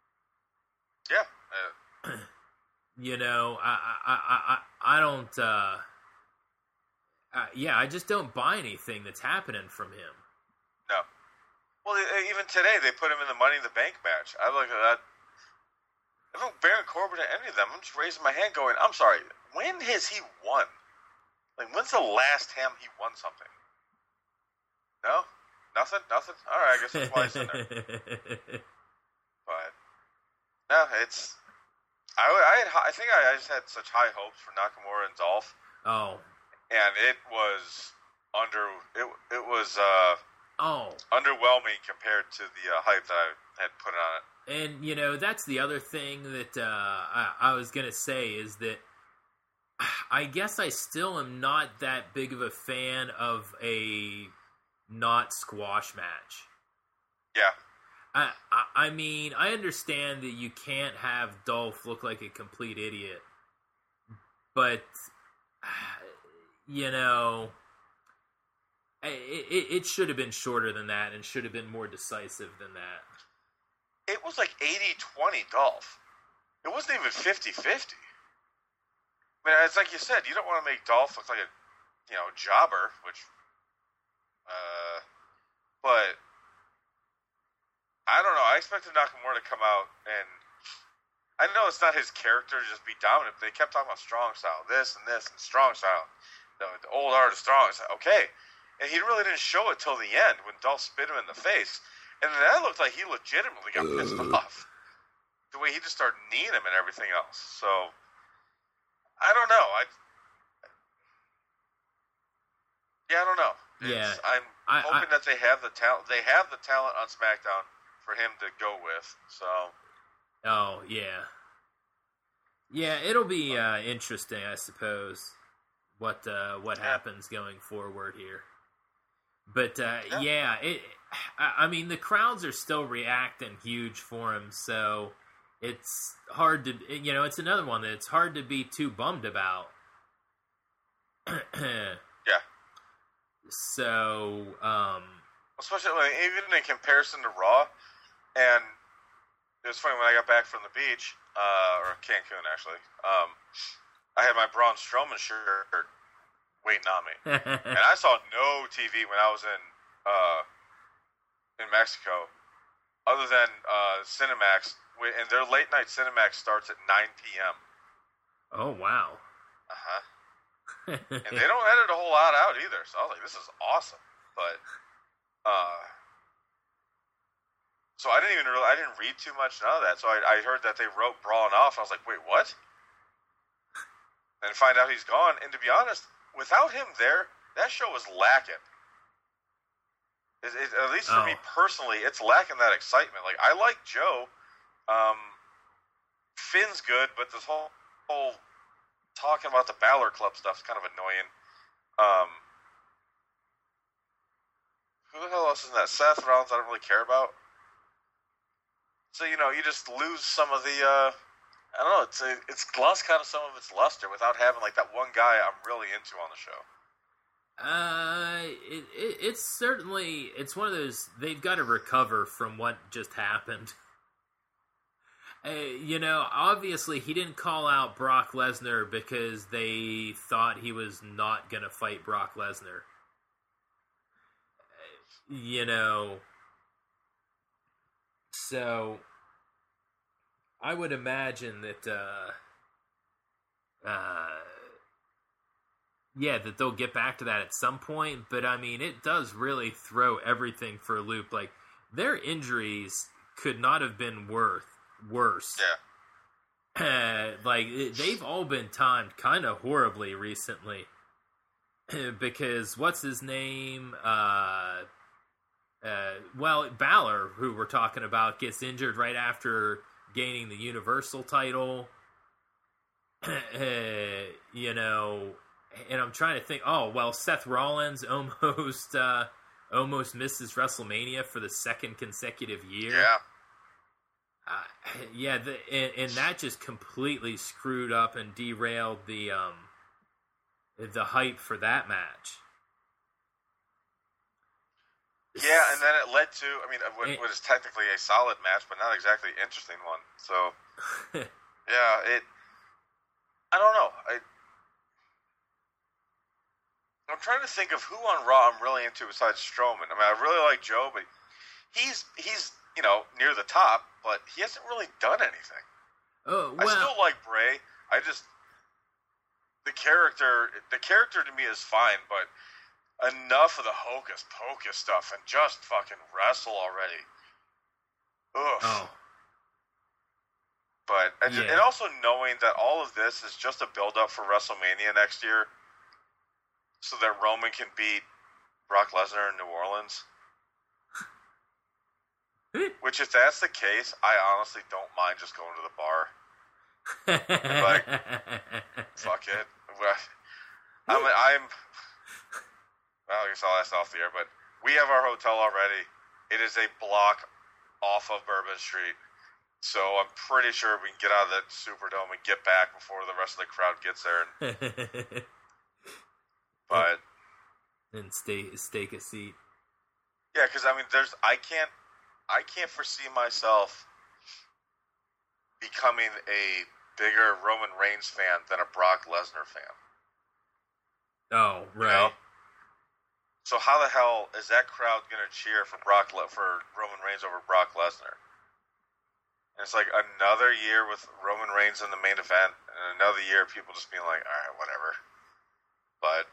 Speaker 2: Yeah. Uh,
Speaker 1: You know, I I I I don't. Uh, uh, yeah, I just don't buy anything that's happening from him.
Speaker 2: No. Well, even today they put him in the Money in the Bank match. I look at that. I don't Baron Corbin or any of them. I'm just raising my hand, going, "I'm sorry. When has he won? Like, when's the last time he won something? No, nothing, nothing. All right, I guess that's why he's in there. But no, it's." I, I, had, I think I just had such high hopes for Nakamura and Dolph.
Speaker 1: Oh.
Speaker 2: And it was under it. It was uh,
Speaker 1: oh
Speaker 2: underwhelming compared to the uh, hype that I had put on it.
Speaker 1: And you know, that's the other thing that uh, I, I was gonna say is that I guess I still am not that big of a fan of a not squash match.
Speaker 2: Yeah.
Speaker 1: I, I I mean, I understand that you can't have Dolph look like a complete idiot, but, you know, it, it, it should have been shorter than that and should have been more decisive than that.
Speaker 2: It was like eighty twenty Dolph. It wasn't even fifty-fifty. I mean, it's like you said, you don't want to make Dolph look like a, you know, jobber, which, uh, but... I don't know. I expected Nakamura to come out, and I know it's not his character to just be dominant, but they kept talking about strong style, this and this, and strong style. The, the old art of strong. It's like, okay. And he really didn't show it till the end when Dolph spit him in the face. And that looked like he legitimately got pissed uh. off. The way he just started kneeing him and everything else. So, I don't know. I Yeah, I don't know. It's,
Speaker 1: yeah.
Speaker 2: I'm
Speaker 1: I,
Speaker 2: hoping
Speaker 1: I,
Speaker 2: that they have the talent. They have the talent on SmackDown for him to go with. So.
Speaker 1: Oh, yeah. Yeah, it'll be uh, interesting, I suppose, what uh, what
Speaker 2: yeah.
Speaker 1: happens going forward here. But, uh,
Speaker 2: yeah,
Speaker 1: yeah it, I mean, the crowds are still reacting huge for him, so it's hard to, you know, it's another one that it's hard to be too bummed about.
Speaker 2: yeah.
Speaker 1: So, um...
Speaker 2: especially like, even in comparison to Raw, and it was funny when I got back from the beach, uh, or Cancun actually, um, I had my Braun Strowman shirt waiting on me, and I saw no T V when I was in uh, in Mexico, other than uh, Cinemax, and their late night Cinemax starts at nine p.m.
Speaker 1: Oh wow!
Speaker 2: Uh huh. And they don't edit a whole lot out either, so I was like, "This is awesome." But, uh, so I didn't even really, I didn't read too much, none of that. So I, I heard that they wrote Braun off. I was like, "Wait, what?" And find out he's gone. And to be honest, without him there, that show was lacking. It, it, at least for
Speaker 1: oh.
Speaker 2: me personally, it's lacking that excitement. Like, I like Joe. Um, Finn's good, but this whole whole talking about the Balor Club stuff is kind of annoying. Um, who the hell else is in that? Seth Rollins, I don't really care about. So, you know, you just lose some of the, uh, I don't know, it's a, it's lost kind of some of its luster without having, like, that one guy I'm really into on the show.
Speaker 1: Uh, it, it, it's certainly, it's one of those, they've got to recover from what just happened. Uh, you know, obviously he didn't call out Brock Lesnar because they thought he was not going to fight Brock Lesnar. Uh, you know, so I would imagine that, uh, uh, yeah, that they'll get back to that at some point, but I mean, it does really throw everything for a loop. Like, their injuries could not have been worth worse.
Speaker 2: Yeah.
Speaker 1: Uh, like, they've all been timed kind of horribly recently. Because, what's his name? Uh, uh, well, Balor, who we're talking about, gets injured right after gaining the Universal title. uh, you know, and I'm trying to think, oh, well, Seth Rollins almost, uh, almost misses WrestleMania for the second consecutive year.
Speaker 2: Yeah.
Speaker 1: Uh, yeah, the, and, and that just completely screwed up and derailed the um the hype for that match.
Speaker 2: Yeah, and then it led to, I mean, what,
Speaker 1: it,
Speaker 2: what is technically a solid match, but not exactly an interesting one. So, yeah, it, I don't know. I, I'm trying to think of who on Raw I'm really into besides Strowman. I mean, I really like Joe, but he's, he's, you know, near the top, but he hasn't really done anything.
Speaker 1: Oh, well.
Speaker 2: I still like Bray. I just, the character, the character to me is fine, but enough of the hocus pocus stuff and just fucking wrestle already. Ugh.
Speaker 1: Oh.
Speaker 2: But, and,
Speaker 1: yeah.
Speaker 2: and also knowing that all of this is just a build up for WrestleMania next year so that Roman can beat Brock Lesnar in New Orleans. Which, if that's the case, I honestly don't mind just going to the bar. Like, fuck it. I'm, I'm, well, I guess I'll ask off the air, but we have our hotel already. It is a block off of Bourbon Street. So I'm pretty sure we can get out of that Superdome and get back before the rest of the crowd gets there. And, but.
Speaker 1: And stay, stake a seat.
Speaker 2: Yeah, because, I mean, there's, I can't, I can't foresee myself becoming a bigger Roman Reigns fan than a Brock Lesnar fan.
Speaker 1: Oh, right. You know?
Speaker 2: So how the hell is that crowd going to cheer for Brock Le- for Roman Reigns over Brock Lesnar? And it's like another year with Roman Reigns in the main event, and another year of people just being like, all right, whatever. But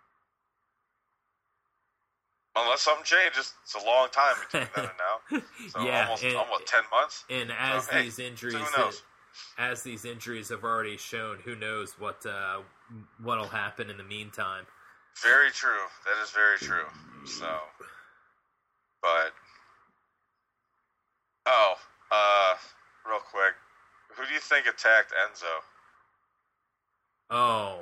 Speaker 2: unless something changes, it's a long time between then and now. So
Speaker 1: yeah,
Speaker 2: almost,
Speaker 1: and,
Speaker 2: almost ten months.
Speaker 1: And as
Speaker 2: so,
Speaker 1: these
Speaker 2: hey,
Speaker 1: injuries,
Speaker 2: who knows?
Speaker 1: as these injuries have already shown, who knows what uh, what'll happen in the meantime.
Speaker 2: Very true. That is very true. So, but oh, uh, real quick, who do you think attacked Enzo?
Speaker 1: Oh,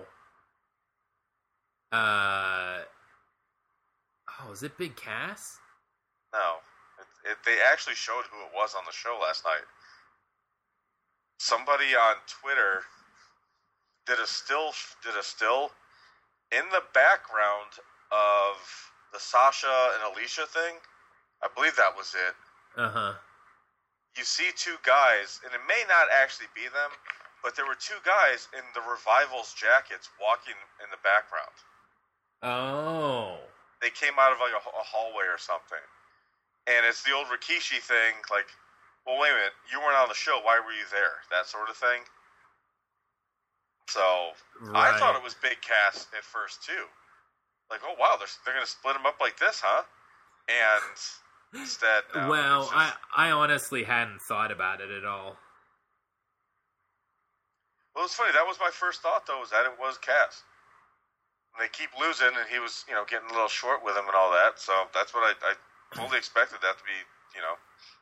Speaker 1: uh, oh, is it Big Cass?
Speaker 2: No, it, it, they actually showed who it was on the show last night. Somebody on Twitter did a still did a still in the background of the Sasha and Alicia thing. I believe that was it.
Speaker 1: Uh huh.
Speaker 2: You see two guys, and it may not actually be them, but there were two guys in the Revival's jackets walking in the background.
Speaker 1: Oh.
Speaker 2: They came out of like a, a hallway or something. And it's the old Rikishi thing, like, well, wait a minute, you weren't on the show, why were you there? That sort of thing. So,
Speaker 1: right.
Speaker 2: I thought it was Big Cass at first, too. Like, oh, wow, they're, they're going to split him up like this, huh? And instead, no,
Speaker 1: well,
Speaker 2: just...
Speaker 1: I, I honestly hadn't thought about it at all.
Speaker 2: Well, it's funny, that was my first thought, though, was that it was Cass. And they keep losing, and he was, you know, getting a little short with him and all that, so that's what I, I totally expected that to be, you know,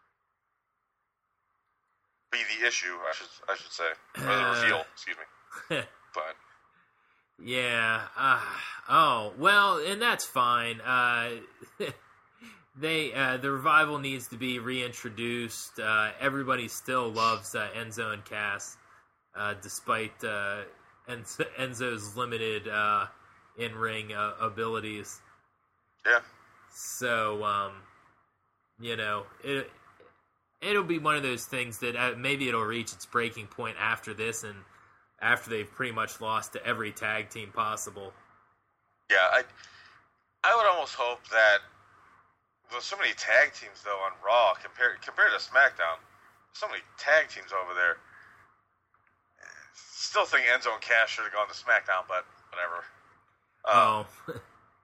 Speaker 2: be the issue, I should I should say. Or the reveal, excuse me. But
Speaker 1: yeah. Uh, oh, well, and that's fine. Uh, they uh, the Revival needs to be reintroduced. Uh, everybody still loves uh, Enzo and Cass, uh, despite uh, Enzo, Enzo's limited uh, in-ring uh, abilities.
Speaker 2: Yeah.
Speaker 1: So, um, you know, it it'll be one of those things that uh, maybe it'll reach its breaking point after this, and after they've pretty much lost to every tag team possible.
Speaker 2: Yeah, I I would almost hope that there's so many tag teams though on Raw compared compared to SmackDown. So many tag teams over there. Still think Enzo and Cass should have gone to SmackDown, but whatever. Um,
Speaker 1: oh.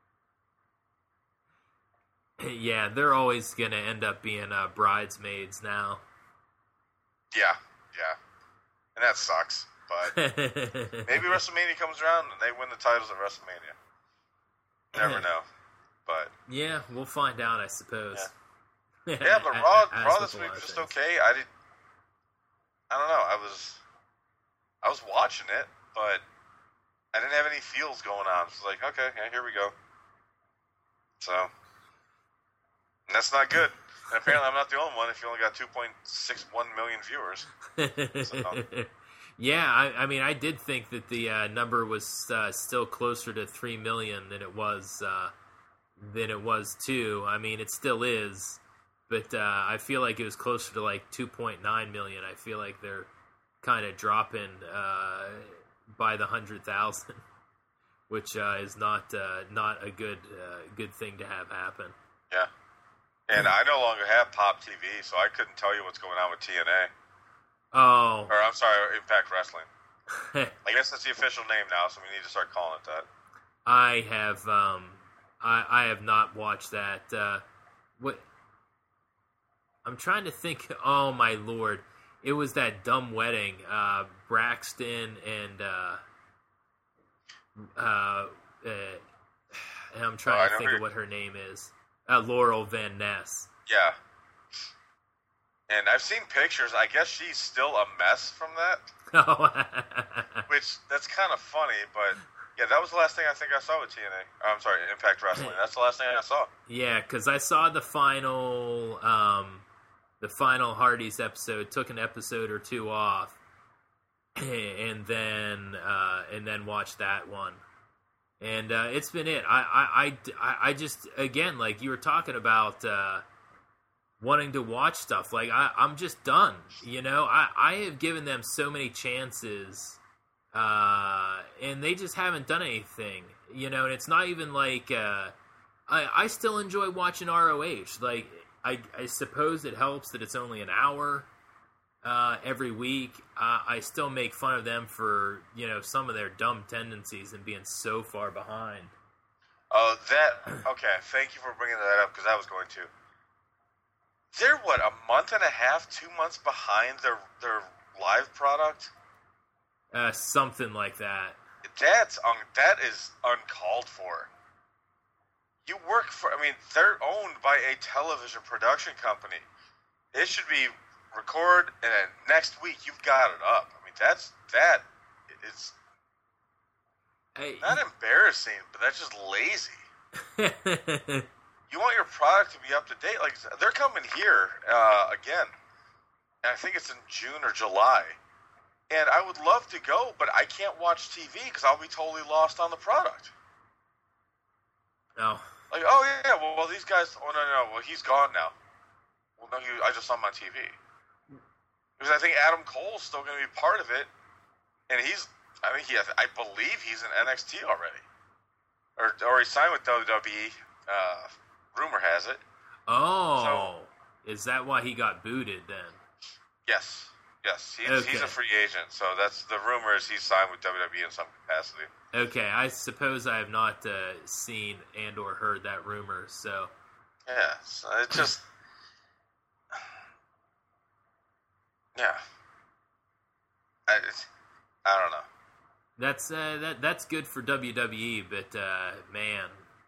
Speaker 1: Yeah, they're always going to end up being uh, bridesmaids now.
Speaker 2: Yeah, yeah. And that sucks. But maybe WrestleMania comes around and they win the titles at WrestleMania. Never know. But
Speaker 1: yeah, we'll find out, I suppose.
Speaker 2: Yeah, yeah but Raw,
Speaker 1: As
Speaker 2: Raw this week was just
Speaker 1: things.
Speaker 2: okay. I did. I don't know. I was, I was watching it, but I didn't have any feels going on. So like, okay, yeah, here we go. So. And that's not good. And apparently I'm not the only one if you only got two point six one million viewers. So.
Speaker 1: Yeah, I, I mean, I did think that the uh, number was uh, still closer to three million than it was uh, than it was two. I mean, it still is, but uh, I feel like it was closer to like two point nine million. I feel like they're kind of dropping uh, by the hundred thousand, which uh, is not uh, not a good uh, good thing to have happen.
Speaker 2: Yeah. And I no longer have Pop T V, so I couldn't tell you what's going on with T N A.
Speaker 1: Oh.
Speaker 2: Or, I'm sorry, Impact Wrestling. I guess that's the official name now, so we need to start calling it that.
Speaker 1: I have, um, I, I have not watched that. Uh, what? I'm trying to think. Oh, my Lord. It was that dumb wedding. Uh, Braxton and, uh, uh, uh, and I'm trying
Speaker 2: Oh, I
Speaker 1: to
Speaker 2: know
Speaker 1: think
Speaker 2: who
Speaker 1: of
Speaker 2: you're-
Speaker 1: what her name is. Uh, Laurel Van Ness.
Speaker 2: Yeah. And I've seen pictures. I guess she's still a mess from that.
Speaker 1: Oh.
Speaker 2: Which, that's kind of funny, but yeah, that was the last thing I think I saw with T N A. I'm sorry, Impact Wrestling. That's the last thing I saw.
Speaker 1: Yeah, because I saw the final, um, the final Hardy's episode. Took an episode or two off, and then uh, and then watched that one. And uh, it's been it. I, I, I, I just, again, like you were talking about uh, wanting to watch stuff. Like, I, I'm just done. You know, I, I have given them so many chances, uh, and they just haven't done anything. You know, and it's not even like, uh, I, I still enjoy watching R O H. Like, I, I suppose it helps that it's only an hour. uh, every week, uh, I still make fun of them for, you know, some of their dumb tendencies and being so far behind.
Speaker 2: Oh, that... Okay, thank you for bringing that up, because I was going to. They're, what, a month and a half, two months behind their their live product?
Speaker 1: Uh, something like that.
Speaker 2: That's un, that is uncalled for. You work for... I mean, they're owned by a television production company. It should be record, and then next week you've got it up. I mean, that's... That is...
Speaker 1: Hey.
Speaker 2: Not embarrassing, but that's just lazy. You want your product to be up to date. Like, they're coming here uh, again. And I think it's in June or July. And I would love to go, but I can't watch T V because I'll be totally lost on the product.
Speaker 1: No.
Speaker 2: Like, oh, yeah, well, well, these guys... Oh, no, no, no. Well, he's gone now. Well, no, he, I just saw him on T V. Because I think Adam Cole's still going to be part of it. And he's... I think he has... I believe he's in N X T already. Or, or he signed with W W E. Uh... Rumor has it.
Speaker 1: Oh, so, is that why he got booted then?
Speaker 2: Yes, yes. He's,
Speaker 1: okay.
Speaker 2: he's a free agent, so that's the rumor is he's signed with W W E in some capacity.
Speaker 1: Okay, I suppose I have not uh, seen and or heard that rumor. So
Speaker 2: yeah, so it just yeah. I I don't know.
Speaker 1: That's uh, that that's good for W W E, but uh, man.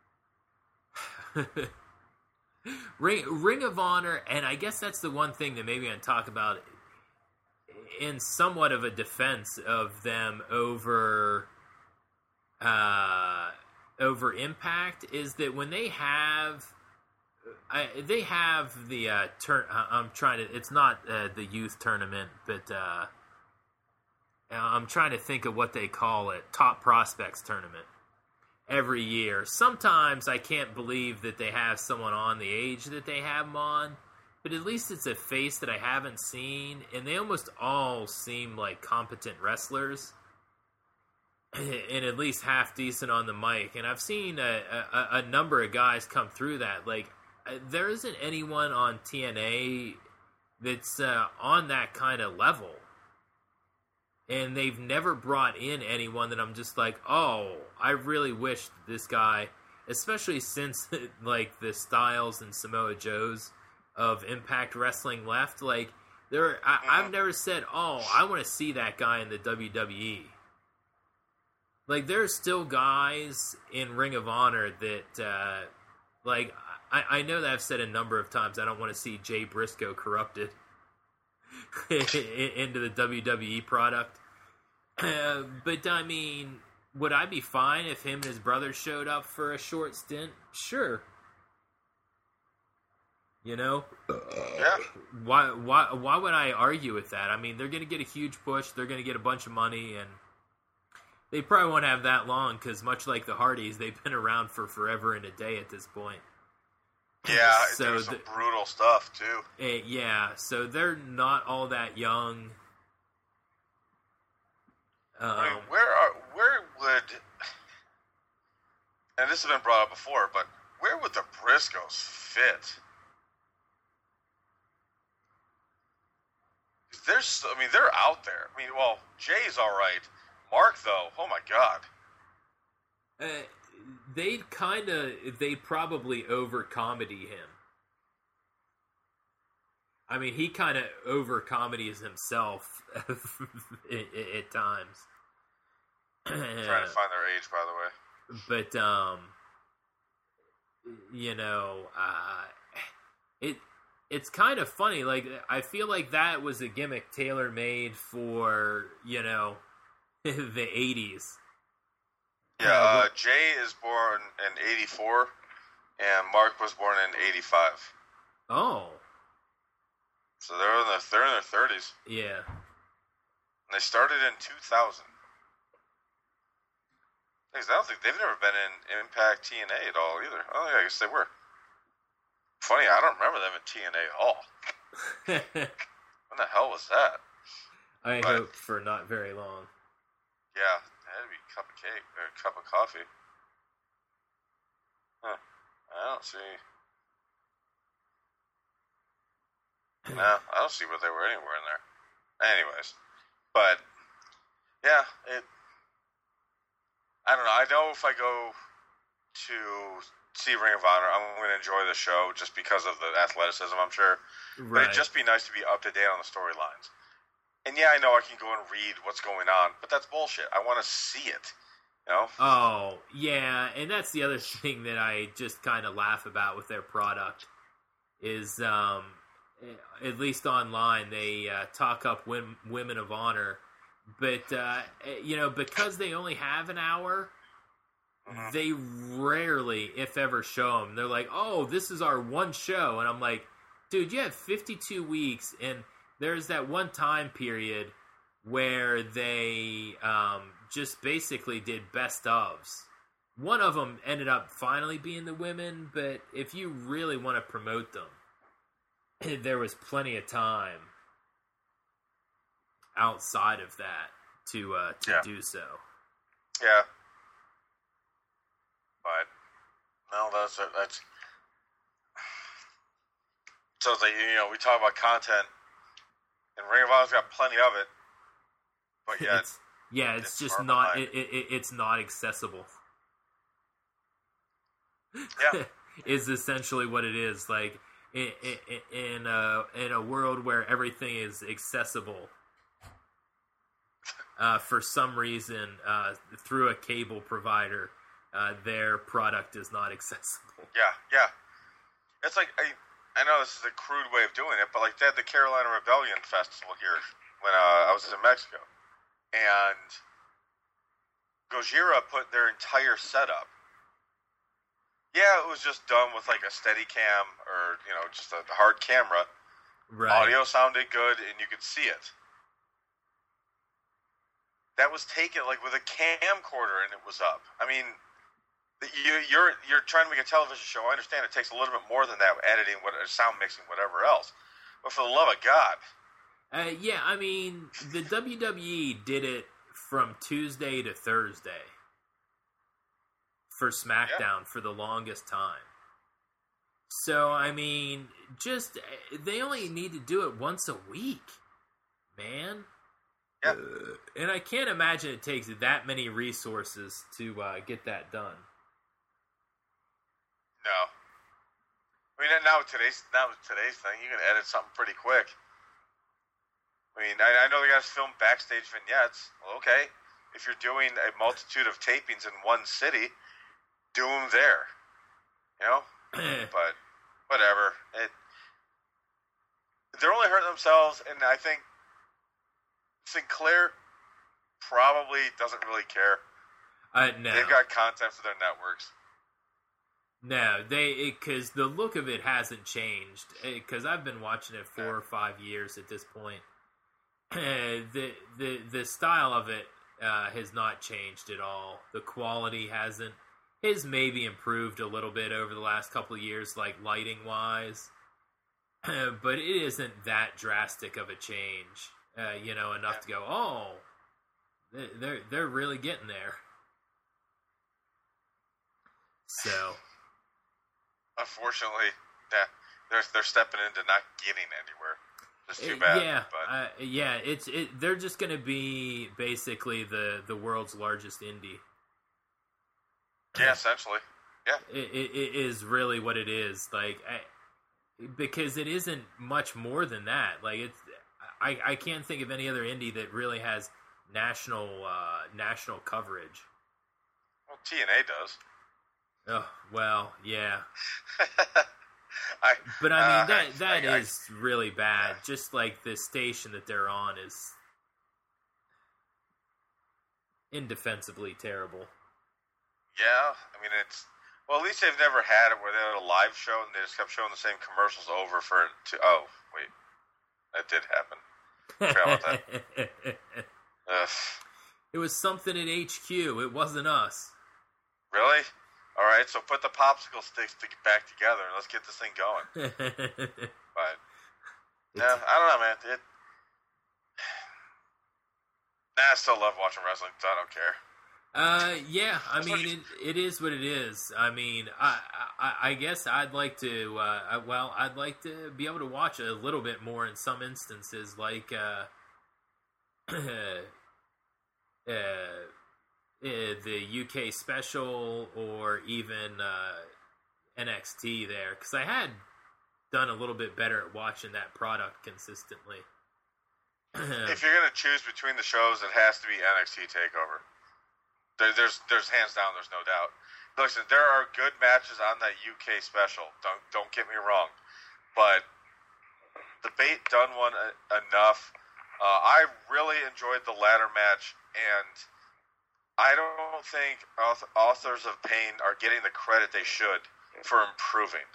Speaker 1: Ring, Ring of Honor, and I guess that's the one thing that maybe I can talk about in somewhat of a defense of them over uh, over Impact is that when they have I, they have the uh, turn. I'm trying to. It's not uh, the youth tournament, but uh, I'm trying to think of what they call it. Top Prospects Tournament. Every year. Sometimes I can't believe that they have someone on the age that they have them on, but at least it's a face that I haven't seen, and they almost all seem like competent wrestlers, and at least half decent on the mic. And I've seen a, a, a number of guys come through that. Like, there isn't anyone on T N A that's uh, on that kind of level. And they've never brought in anyone that I'm just like, oh, I really wish this guy, especially since, like, the Styles and Samoa Joes of Impact Wrestling left, like, there, I, I've never said, oh, I want to see that guy in the W W E. Like, there are still guys in Ring of Honor that, uh, like, I, I know that I've said a number of times I don't want to see Jay Briscoe corrupted into the W W E product. Uh, but, I mean, would I be fine if him and his brother showed up for a short stint? Sure. You know?
Speaker 2: Yeah.
Speaker 1: Why, why, why would I argue with that? I mean, they're going to get a huge push. They're going to get a bunch of money, and they probably won't have that long because, much like the Hardys, they've been around for forever and a day at this point.
Speaker 2: Yeah,
Speaker 1: so
Speaker 2: there's some
Speaker 1: the,
Speaker 2: brutal stuff, too.
Speaker 1: Uh, yeah, so they're not all that young. Um,
Speaker 2: I mean, where are, where would, and this has been brought up before, but where would the Briscoes fit? There's, I mean, they're out there. I mean, well, Jay's all right. Mark, though, oh my God.
Speaker 1: Uh, they'd kind of, they'd probably over-comedy him. I mean, he kind of over-comedies himself at, at times.
Speaker 2: I'm trying to find their age, by the way.
Speaker 1: But, um, you know, uh, it it's kind of funny. Like, I feel like that was a gimmick tailor-made for, you know, the eighties.
Speaker 2: Yeah, uh, Jay is born in eighty-four, and Mark was born in eighty-five.
Speaker 1: Oh.
Speaker 2: So they're in their, they're in their thirties.
Speaker 1: Yeah.
Speaker 2: And they started in two thousand. I don't think they've never been in Impact T N A at all either. Oh, yeah, I guess they were. Funny, I don't remember them in T N A at all. When the hell was that?
Speaker 1: I
Speaker 2: but,
Speaker 1: hope for not very long.
Speaker 2: Yeah, it had to be a cup of cake or a cup of coffee. Huh. I don't see. No, I don't see where they were anywhere in there. Anyways, but yeah, it. I don't know. I know if I go to see Ring of Honor, I'm going to enjoy the show just because of the athleticism, I'm sure.
Speaker 1: Right.
Speaker 2: But it'd just be nice to be up to date on the storylines. And yeah, I know I can go and read what's going on, but that's bullshit. I want to see it. You know?
Speaker 1: Oh, yeah, and that's the other thing that I just kind of laugh about with their product is, um, at least online, they uh, talk up wim- Women of Honor, but, uh, you know, because they only have an hour, mm-hmm. they rarely, if ever, show them. They're like, oh, this is our one show, and I'm like, dude, you have fifty-two weeks, and there's that one time period where they um, just basically did best ofs. One of them ended up finally being the women, but if you really want to promote them, there was plenty of time outside of that to uh, to
Speaker 2: yeah.
Speaker 1: do so.
Speaker 2: Yeah, but no, that's that's. So it's like, you know, we talk about content, and Ring of Honor's got plenty of it, but yet,
Speaker 1: it's, yeah, it's, it's just
Speaker 2: far
Speaker 1: not.
Speaker 2: behind.
Speaker 1: It, it, it's not accessible.
Speaker 2: Yeah,
Speaker 1: is essentially what it is. Like in in, in a in a world where everything is accessible, uh, for some reason, uh, through a cable provider, uh, their product is not accessible.
Speaker 2: Yeah, yeah. It's like I. I know this is a crude way of doing it, but like they had the Carolina Rebellion Festival here when uh, I was in Mexico, and Gojira put their entire setup. Yeah, it was just done with like a Steadicam or you know just a hard camera.
Speaker 1: Right.
Speaker 2: Audio sounded good, and you could see it. That was taken like with a camcorder, and it was up. I mean. You, you're you're trying to make a television show. I understand it takes a little bit more than that, editing, what, sound mixing, whatever else. But for the love of God,
Speaker 1: uh, yeah, I mean the W W E did it from Tuesday to Thursday for SmackDown yeah. for the longest time. So I mean, just they only need to do it once a week, man.
Speaker 2: Yeah,
Speaker 1: uh, and I can't imagine it takes that many resources to uh, get that done.
Speaker 2: No. I mean, now with today's now with today's thing, you can edit something pretty quick. I mean, I, I know they got to film backstage vignettes. Well, okay, if you're doing a multitude of tapings in one city, do them there. You know, but whatever. It they're only hurting themselves, and I think Sinclair probably doesn't really care.
Speaker 1: Uh, no.
Speaker 2: They've got content for their networks.
Speaker 1: No, they because the look of it hasn't changed. Because I've been watching it four or five years at this point. the the the style of it uh, has not changed at all. The quality hasn't. Has maybe improved a little bit over the last couple of years, like lighting wise, but it isn't that drastic of a change. Uh, you know, enough to go, oh, they're they're really getting there. So.
Speaker 2: Unfortunately, yeah, they're they're stepping into not getting anywhere. Just too bad.
Speaker 1: Yeah,
Speaker 2: but.
Speaker 1: uh, yeah. It's it. They're just going to be basically the, the world's largest indie.
Speaker 2: Yeah, essentially. Yeah,
Speaker 1: it, it, it is really what it is. Like, I, because it isn't much more than that. Like, it's I, I can't think of any other indie that really has national uh, national coverage.
Speaker 2: Well, T N A does.
Speaker 1: Oh, well, yeah.
Speaker 2: I,
Speaker 1: but I mean,
Speaker 2: uh,
Speaker 1: that that
Speaker 2: I,
Speaker 1: is
Speaker 2: I,
Speaker 1: really bad.
Speaker 2: Yeah.
Speaker 1: Just like the station that they're on is indefensibly terrible.
Speaker 2: Yeah, I mean, it's... Well, at least they've never had it where they had a live show and they just kept showing the same commercials over for it to... Oh, wait. That did happen. Forgot about that. Ugh.
Speaker 1: It was something at H Q. It wasn't us.
Speaker 2: Really? All right, so put the popsicle sticks to get back together and let's get this thing going. But yeah, I don't know, man. It. Nah, I still love watching wrestling, so I don't care.
Speaker 1: Uh, yeah, I mean, it, it is what it is. I mean, I, I, I guess I'd like to. Uh, well, I'd like to be able to watch a little bit more in some instances, like, uh, uh, the U K special or even uh, N X T there, because I had done a little bit better at watching that product consistently.
Speaker 2: If you're going to choose between the shows, it has to be N X T TakeOver. There, there's, there's hands down, there's no doubt. Listen, there are good matches on that U K special. Don't, don't get me wrong, but the bait done one enough. Uh, I really enjoyed the ladder match, and I don't think Authors of Pain are getting the credit they should for improving.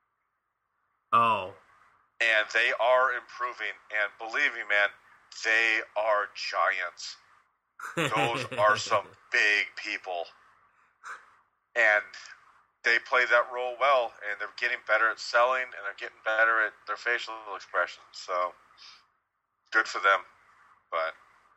Speaker 1: Oh.
Speaker 2: And they are improving, and believe me, man, they are giants. Those are some big people. And they play that role well, and they're getting better at selling, and they're getting better at their facial expressions. So, good for them. But,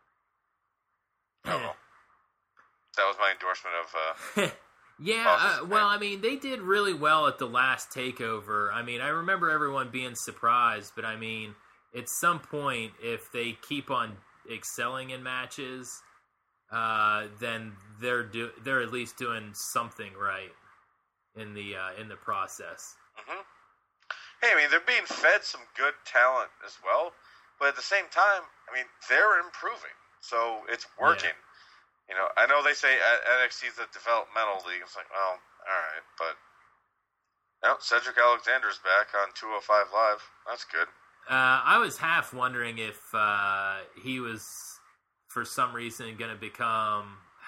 Speaker 2: oh well. That was my endorsement of... Uh,
Speaker 1: yeah, uh, well, I mean, they did really well at the last TakeOver. I mean, I remember everyone being surprised, but I mean, at some point, if they keep on excelling in matches, uh, then they're do- they're at least doing something right in the uh, in the process.
Speaker 2: Mm-hmm. Hey, I mean, they're being fed some good talent as well, but at the same time, I mean, they're improving, so it's working. Yeah. You know, I know they say N X T is a developmental league. It's like, well, all right, but no, Cedric Alexander's back on two oh five Live. That's good.
Speaker 1: Uh, I was half wondering if uh, he was, for some reason, going to become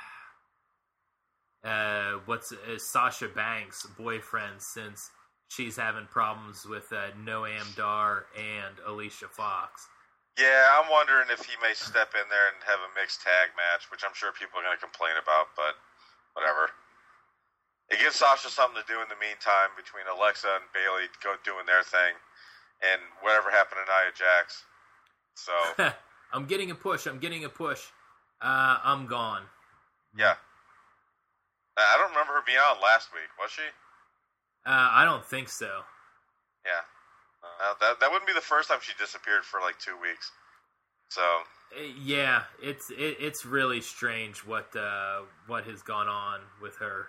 Speaker 1: uh, what's uh, Sasha Banks' boyfriend, since she's having problems with uh, Noam Dar and Alicia Fox.
Speaker 2: Yeah, I'm wondering if he may step in there and have a mixed tag match, which I'm sure people are going to complain about, but whatever. It gives Sasha something to do in the meantime between Alexa and Bayley go doing their thing, and whatever happened to Nia Jax. So
Speaker 1: I'm getting a push. I'm getting a push. Uh, I'm gone.
Speaker 2: Yeah. I don't remember her being on last week, was she?
Speaker 1: Uh, I don't think so.
Speaker 2: Yeah. Uh, that that wouldn't be the first time she disappeared for like two weeks. So
Speaker 1: yeah, it's it, it's really strange what uh, what has gone on with her.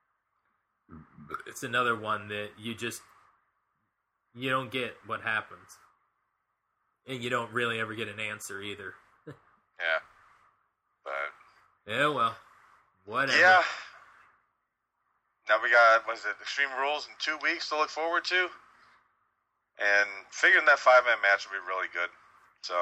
Speaker 1: It's another one that you just you don't get what happens, and you don't really ever get an answer either.
Speaker 2: Yeah, but
Speaker 1: yeah, well, whatever.
Speaker 2: Yeah. Now we got was it Extreme Rules in two weeks to look forward to. And figuring that five-man match would be really good. So,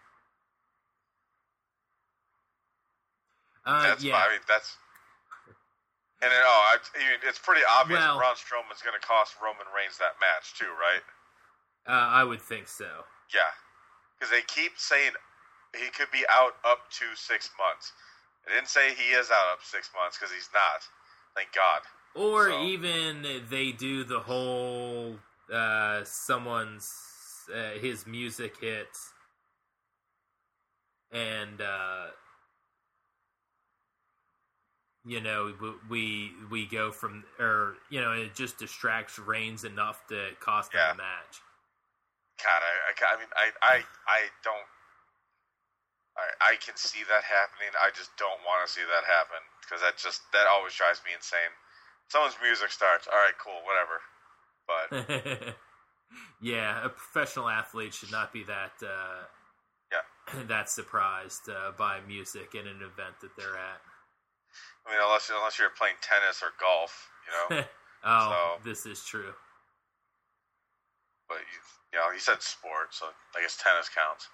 Speaker 1: uh,
Speaker 2: that's,
Speaker 1: yeah.
Speaker 2: I mean, that's, and then, oh, I, I mean, it's pretty obvious
Speaker 1: well,
Speaker 2: Braun Strowman's going to cost Roman Reigns that match too, right?
Speaker 1: Uh, I would think so.
Speaker 2: Yeah, because they keep saying he could be out up to six months. They didn't say he is out up six months because he's not. Thank God.
Speaker 1: Or
Speaker 2: so.
Speaker 1: even they do the whole. Uh, someone's uh, his music hits, and uh, you know we we go from, or you know it just distracts Reigns enough to cost
Speaker 2: yeah.
Speaker 1: him the match.
Speaker 2: God, I, I, I mean, I, I, I don't, I, I can see that happening. I just don't want to see that happen because that just that always drives me insane. Someone's music starts. All right, cool, whatever. But
Speaker 1: yeah, a professional athlete should not be that uh,
Speaker 2: yeah
Speaker 1: that surprised uh, by music in an event that they're at.
Speaker 2: I mean, unless unless you're playing tennis or golf, you know.
Speaker 1: oh,
Speaker 2: so,
Speaker 1: this is true.
Speaker 2: But you, you know, you said sport, so I guess tennis counts.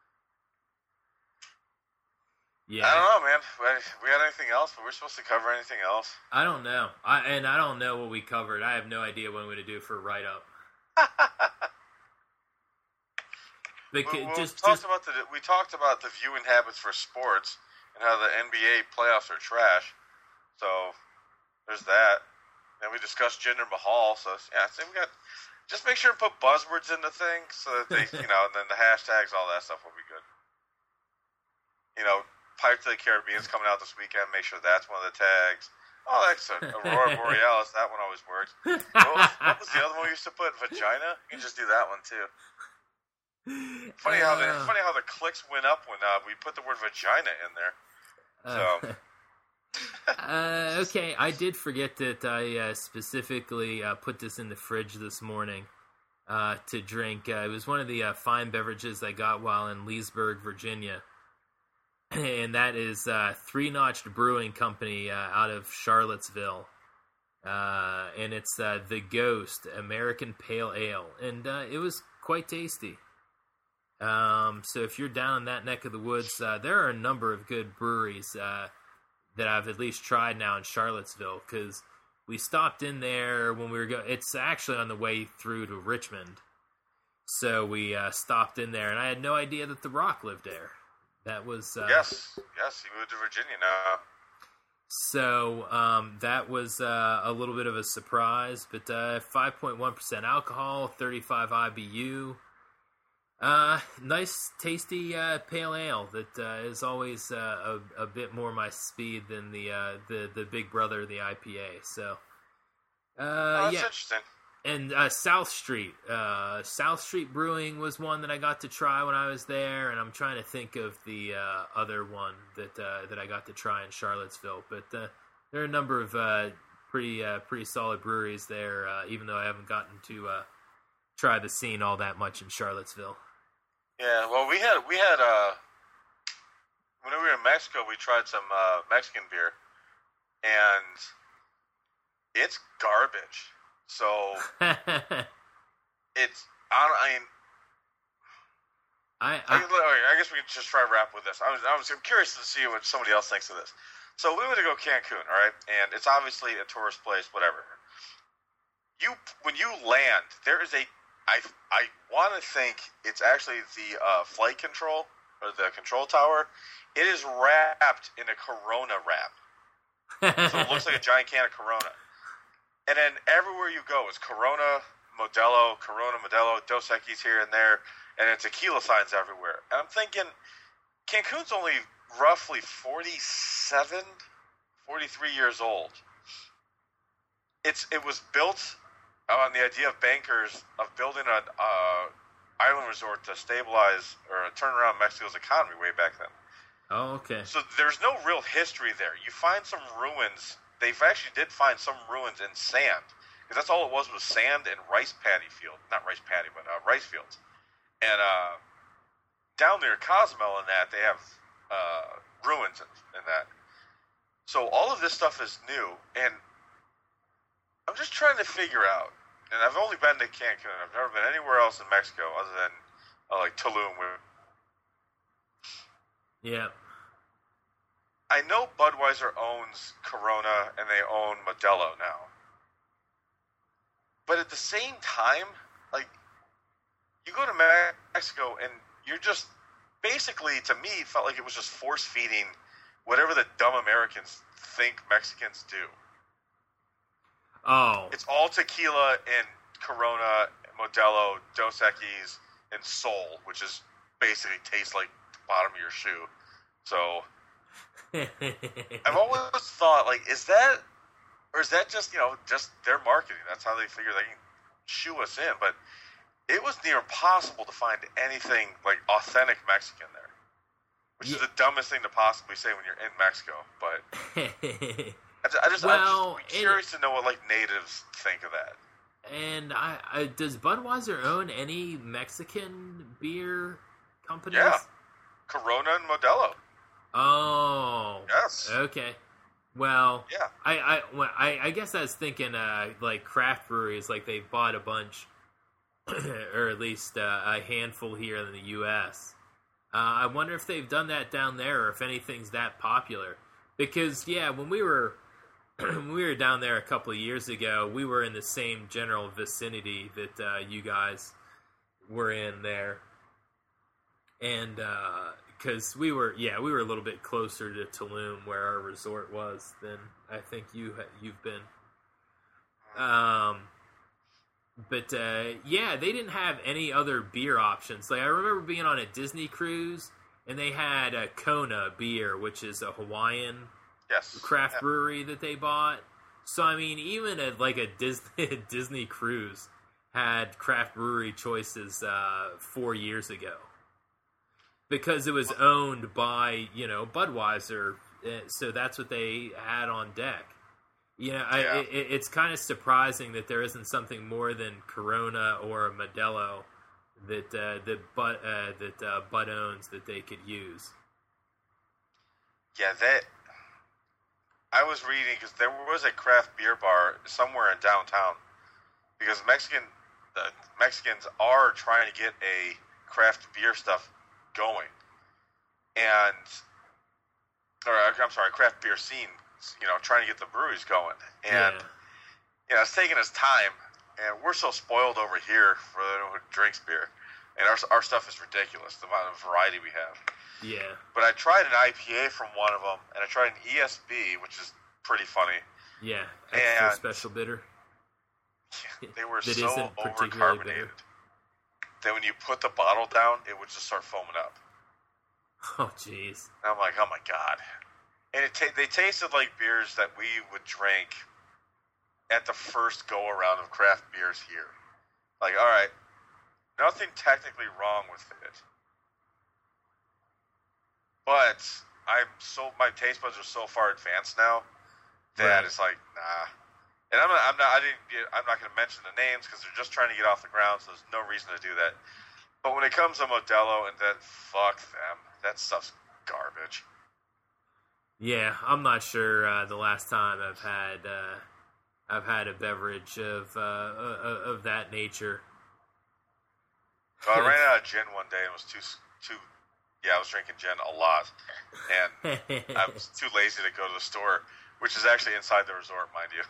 Speaker 1: Yeah,
Speaker 2: I don't know, man. We got anything else? But we're supposed to cover anything else?
Speaker 1: I don't know. I and I don't know what we covered. I have no idea what I'm going to do for a write up.
Speaker 2: we, we just, talked just... about the we talked about the viewing habits for sports and how the N B A playoffs are trash. So there's that. And we discussed Jinder Mahal. So yeah, I think we got. Just make sure to put buzzwords in the thing so that they, you know, and then the hashtags, all that stuff will be good. You know. Pirates of the Caribbean's coming out this weekend. Make sure that's one of the tags. Oh, that's a Aurora Borealis. That one always works. What was, what was the other one we used to put? Vagina? You can just do that one, too. Funny how the
Speaker 1: Uh,
Speaker 2: funny how the clicks went up when uh, we put the word vagina in there. So.
Speaker 1: Uh, uh, okay, I did forget that I uh, specifically uh, put this in the fridge this morning uh, to drink. Uh, it was one of the uh, fine beverages I got while in Leesburg, Virginia. And that is uh, Three Notched Brewing Company uh, out of Charlottesville. Uh, and it's uh, The Ghost American Pale Ale. And uh, it was quite tasty. Um, so if you're down in that neck of the woods, uh, there are a number of good breweries uh, that I've at least tried now in Charlottesville, because we stopped in there when we were going. It's actually on the way through to Richmond. So we uh, stopped in there, and I had no idea that The Rock lived there. That was... Uh,
Speaker 2: yes, yes, he moved to Virginia now.
Speaker 1: So um, that was uh, a little bit of a surprise, but uh, five point one percent alcohol, thirty-five I B U. Uh, nice, tasty uh, pale ale that uh, is always uh, a, a bit more my speed than the uh, the the Big Brother, the I P A. So, uh,
Speaker 2: oh, that's
Speaker 1: yeah.
Speaker 2: interesting.
Speaker 1: And uh, South Street, uh, South Street Brewing was one that I got to try when I was there, and I'm trying to think of the uh, other one that uh, that I got to try in Charlottesville. But uh, there are a number of uh, pretty uh, pretty solid breweries there, uh, even though I haven't gotten to uh, try the scene all that much in Charlottesville.
Speaker 2: Yeah, well, we had we had uh, when we were in Mexico, we tried some uh, Mexican beer, and it's garbage. So it's I, I mean,
Speaker 1: I,
Speaker 2: I,
Speaker 1: I
Speaker 2: I guess we can just try to wrap with this. I was I was I'm curious to see what somebody else thinks of this. So we went to go Cancun, all right, and it's obviously a tourist place, whatever. You when you land, there is a I I want to think it's actually the uh, flight control or the control tower. It is wrapped in a Corona wrap, so it looks like a giant can of Corona. And then everywhere you go is Corona, Modelo, Corona, Modelo, Dos Equis here and there, and then tequila signs everywhere. And I'm thinking, Cancun's only roughly forty-seven, forty-three years old. It's It was built on the idea of bankers of building an uh, island resort to stabilize or turn around Mexico's economy way back then.
Speaker 1: oh, okay.
Speaker 2: So there's no real history there. You find some ruins. They've actually did find some ruins in sand, because that's all it was was sand and rice paddy field. Not rice paddy, but uh, rice fields. And uh, down near Cozumel and that, they have uh, ruins in, in that. So all of this stuff is new, and I'm just trying to figure out, and I've only been to Cancun. I've never been anywhere else in Mexico other than uh, like Tulum. Where
Speaker 1: Yeah.
Speaker 2: I know Budweiser owns Corona and they own Modelo now. But at the same time, like, you go to Mexico and you're just, basically, to me, it felt like it was just force-feeding whatever the dumb Americans think Mexicans do.
Speaker 1: Oh.
Speaker 2: It's all tequila and Corona, Modelo, Dos Equis, and Sol, which is basically tastes like the bottom of your shoe. So... I've always thought, like, is that, or is that just, you know, just their marketing? That's how they figure they can shoo us in. But it was near impossible to find anything, like, authentic Mexican there. Which yeah. is the dumbest thing to possibly say when you're in Mexico. But I just, I just
Speaker 1: well,
Speaker 2: I'm just curious to know what, like, natives think of that.
Speaker 1: And I, I does Budweiser own any Mexican beer companies?
Speaker 2: Yeah. Corona and Modelo.
Speaker 1: Oh.
Speaker 2: Yes.
Speaker 1: Okay. Well,
Speaker 2: yeah.
Speaker 1: I I, well, I I guess I was thinking uh, like craft breweries, like they bought a bunch, or at least uh, a handful here in the U S. Uh, I wonder if they've done that down there, or if anything's that popular. Because yeah, when we were when we were down there a couple of years ago, we were in the same general vicinity that uh, you guys were in there, and. Uh, Because we were, yeah, we were a little bit closer to Tulum, where our resort was, than I think you you've been. Um, but uh, yeah, they didn't have any other beer options. Like I remember being on a Disney cruise, and they had a Kona beer, which is a Hawaiian
Speaker 2: yes.
Speaker 1: craft
Speaker 2: yeah.
Speaker 1: brewery that they bought. So I mean, even at like a Disney Disney cruise had craft brewery choices uh, four years ago. because it was owned by, you know, Budweiser, so that's what they had on deck. You know, I,
Speaker 2: Yeah.
Speaker 1: it, it's kind of surprising that there isn't something more than Corona or Modelo that uh, that Bud uh, that uh, Bud owns that they could use.
Speaker 2: Yeah, that. I was reading because there was a craft beer bar somewhere in downtown, because Mexican the Mexicans are trying to get a craft beer stuff going, and or I'm sorry, craft beer scene. You know, trying to get the breweries going, and
Speaker 1: Yeah.
Speaker 2: you know, it's taking us time, and we're so spoiled over here for anyone who drinks beer, and our our stuff is ridiculous, the amount of variety we have.
Speaker 1: Yeah.
Speaker 2: But I tried an I P A from one of them, and I tried an E S B, which is pretty funny.
Speaker 1: Yeah. Extra
Speaker 2: And-
Speaker 1: special bitter.
Speaker 2: They were
Speaker 1: That
Speaker 2: so
Speaker 1: isn't particularly
Speaker 2: overcarbonated that when you put the bottle down, it would just start foaming up.
Speaker 1: Oh, jeez.
Speaker 2: And I'm like, oh my god. And it ta- they tasted like beers that we would drink at the first go around of craft beers here. Like, all right, nothing technically wrong with it, but I'm so my taste buds are so far advanced now that
Speaker 1: Right.
Speaker 2: it's like, nah. And I'm not, I'm not, I didn't get, I'm not going to mention the names because they're just trying to get off the ground, so there's no reason to do that. But when it comes to Modelo and that, fuck them. That stuff's garbage.
Speaker 1: Yeah, I'm not sure uh, the last time I've had uh, I've had a beverage of uh, of, of that nature.
Speaker 2: So I ran out of gin one day and was too too. Yeah, I was drinking gin a lot, and I was too lazy to go to the store, which is actually inside the resort, mind you.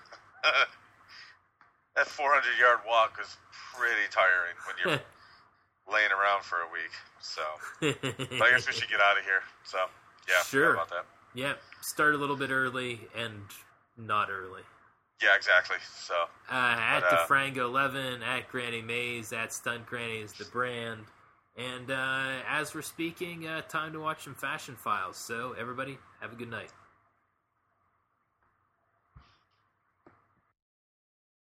Speaker 2: That four hundred yard walk was pretty tiring when you're laying around for a week. So, but I guess we should get out of here. So, yeah,
Speaker 1: Sure.
Speaker 2: how about that?
Speaker 1: Yeah, start a little bit early and not early.
Speaker 2: Yeah, exactly. So,
Speaker 1: Uh, at
Speaker 2: But, uh,
Speaker 1: DeFrango eleven, at Granny Mays, at Stunt Granny is the brand. And uh, as we're speaking, uh, time to watch some Fashion Files. So, everybody, have a good night.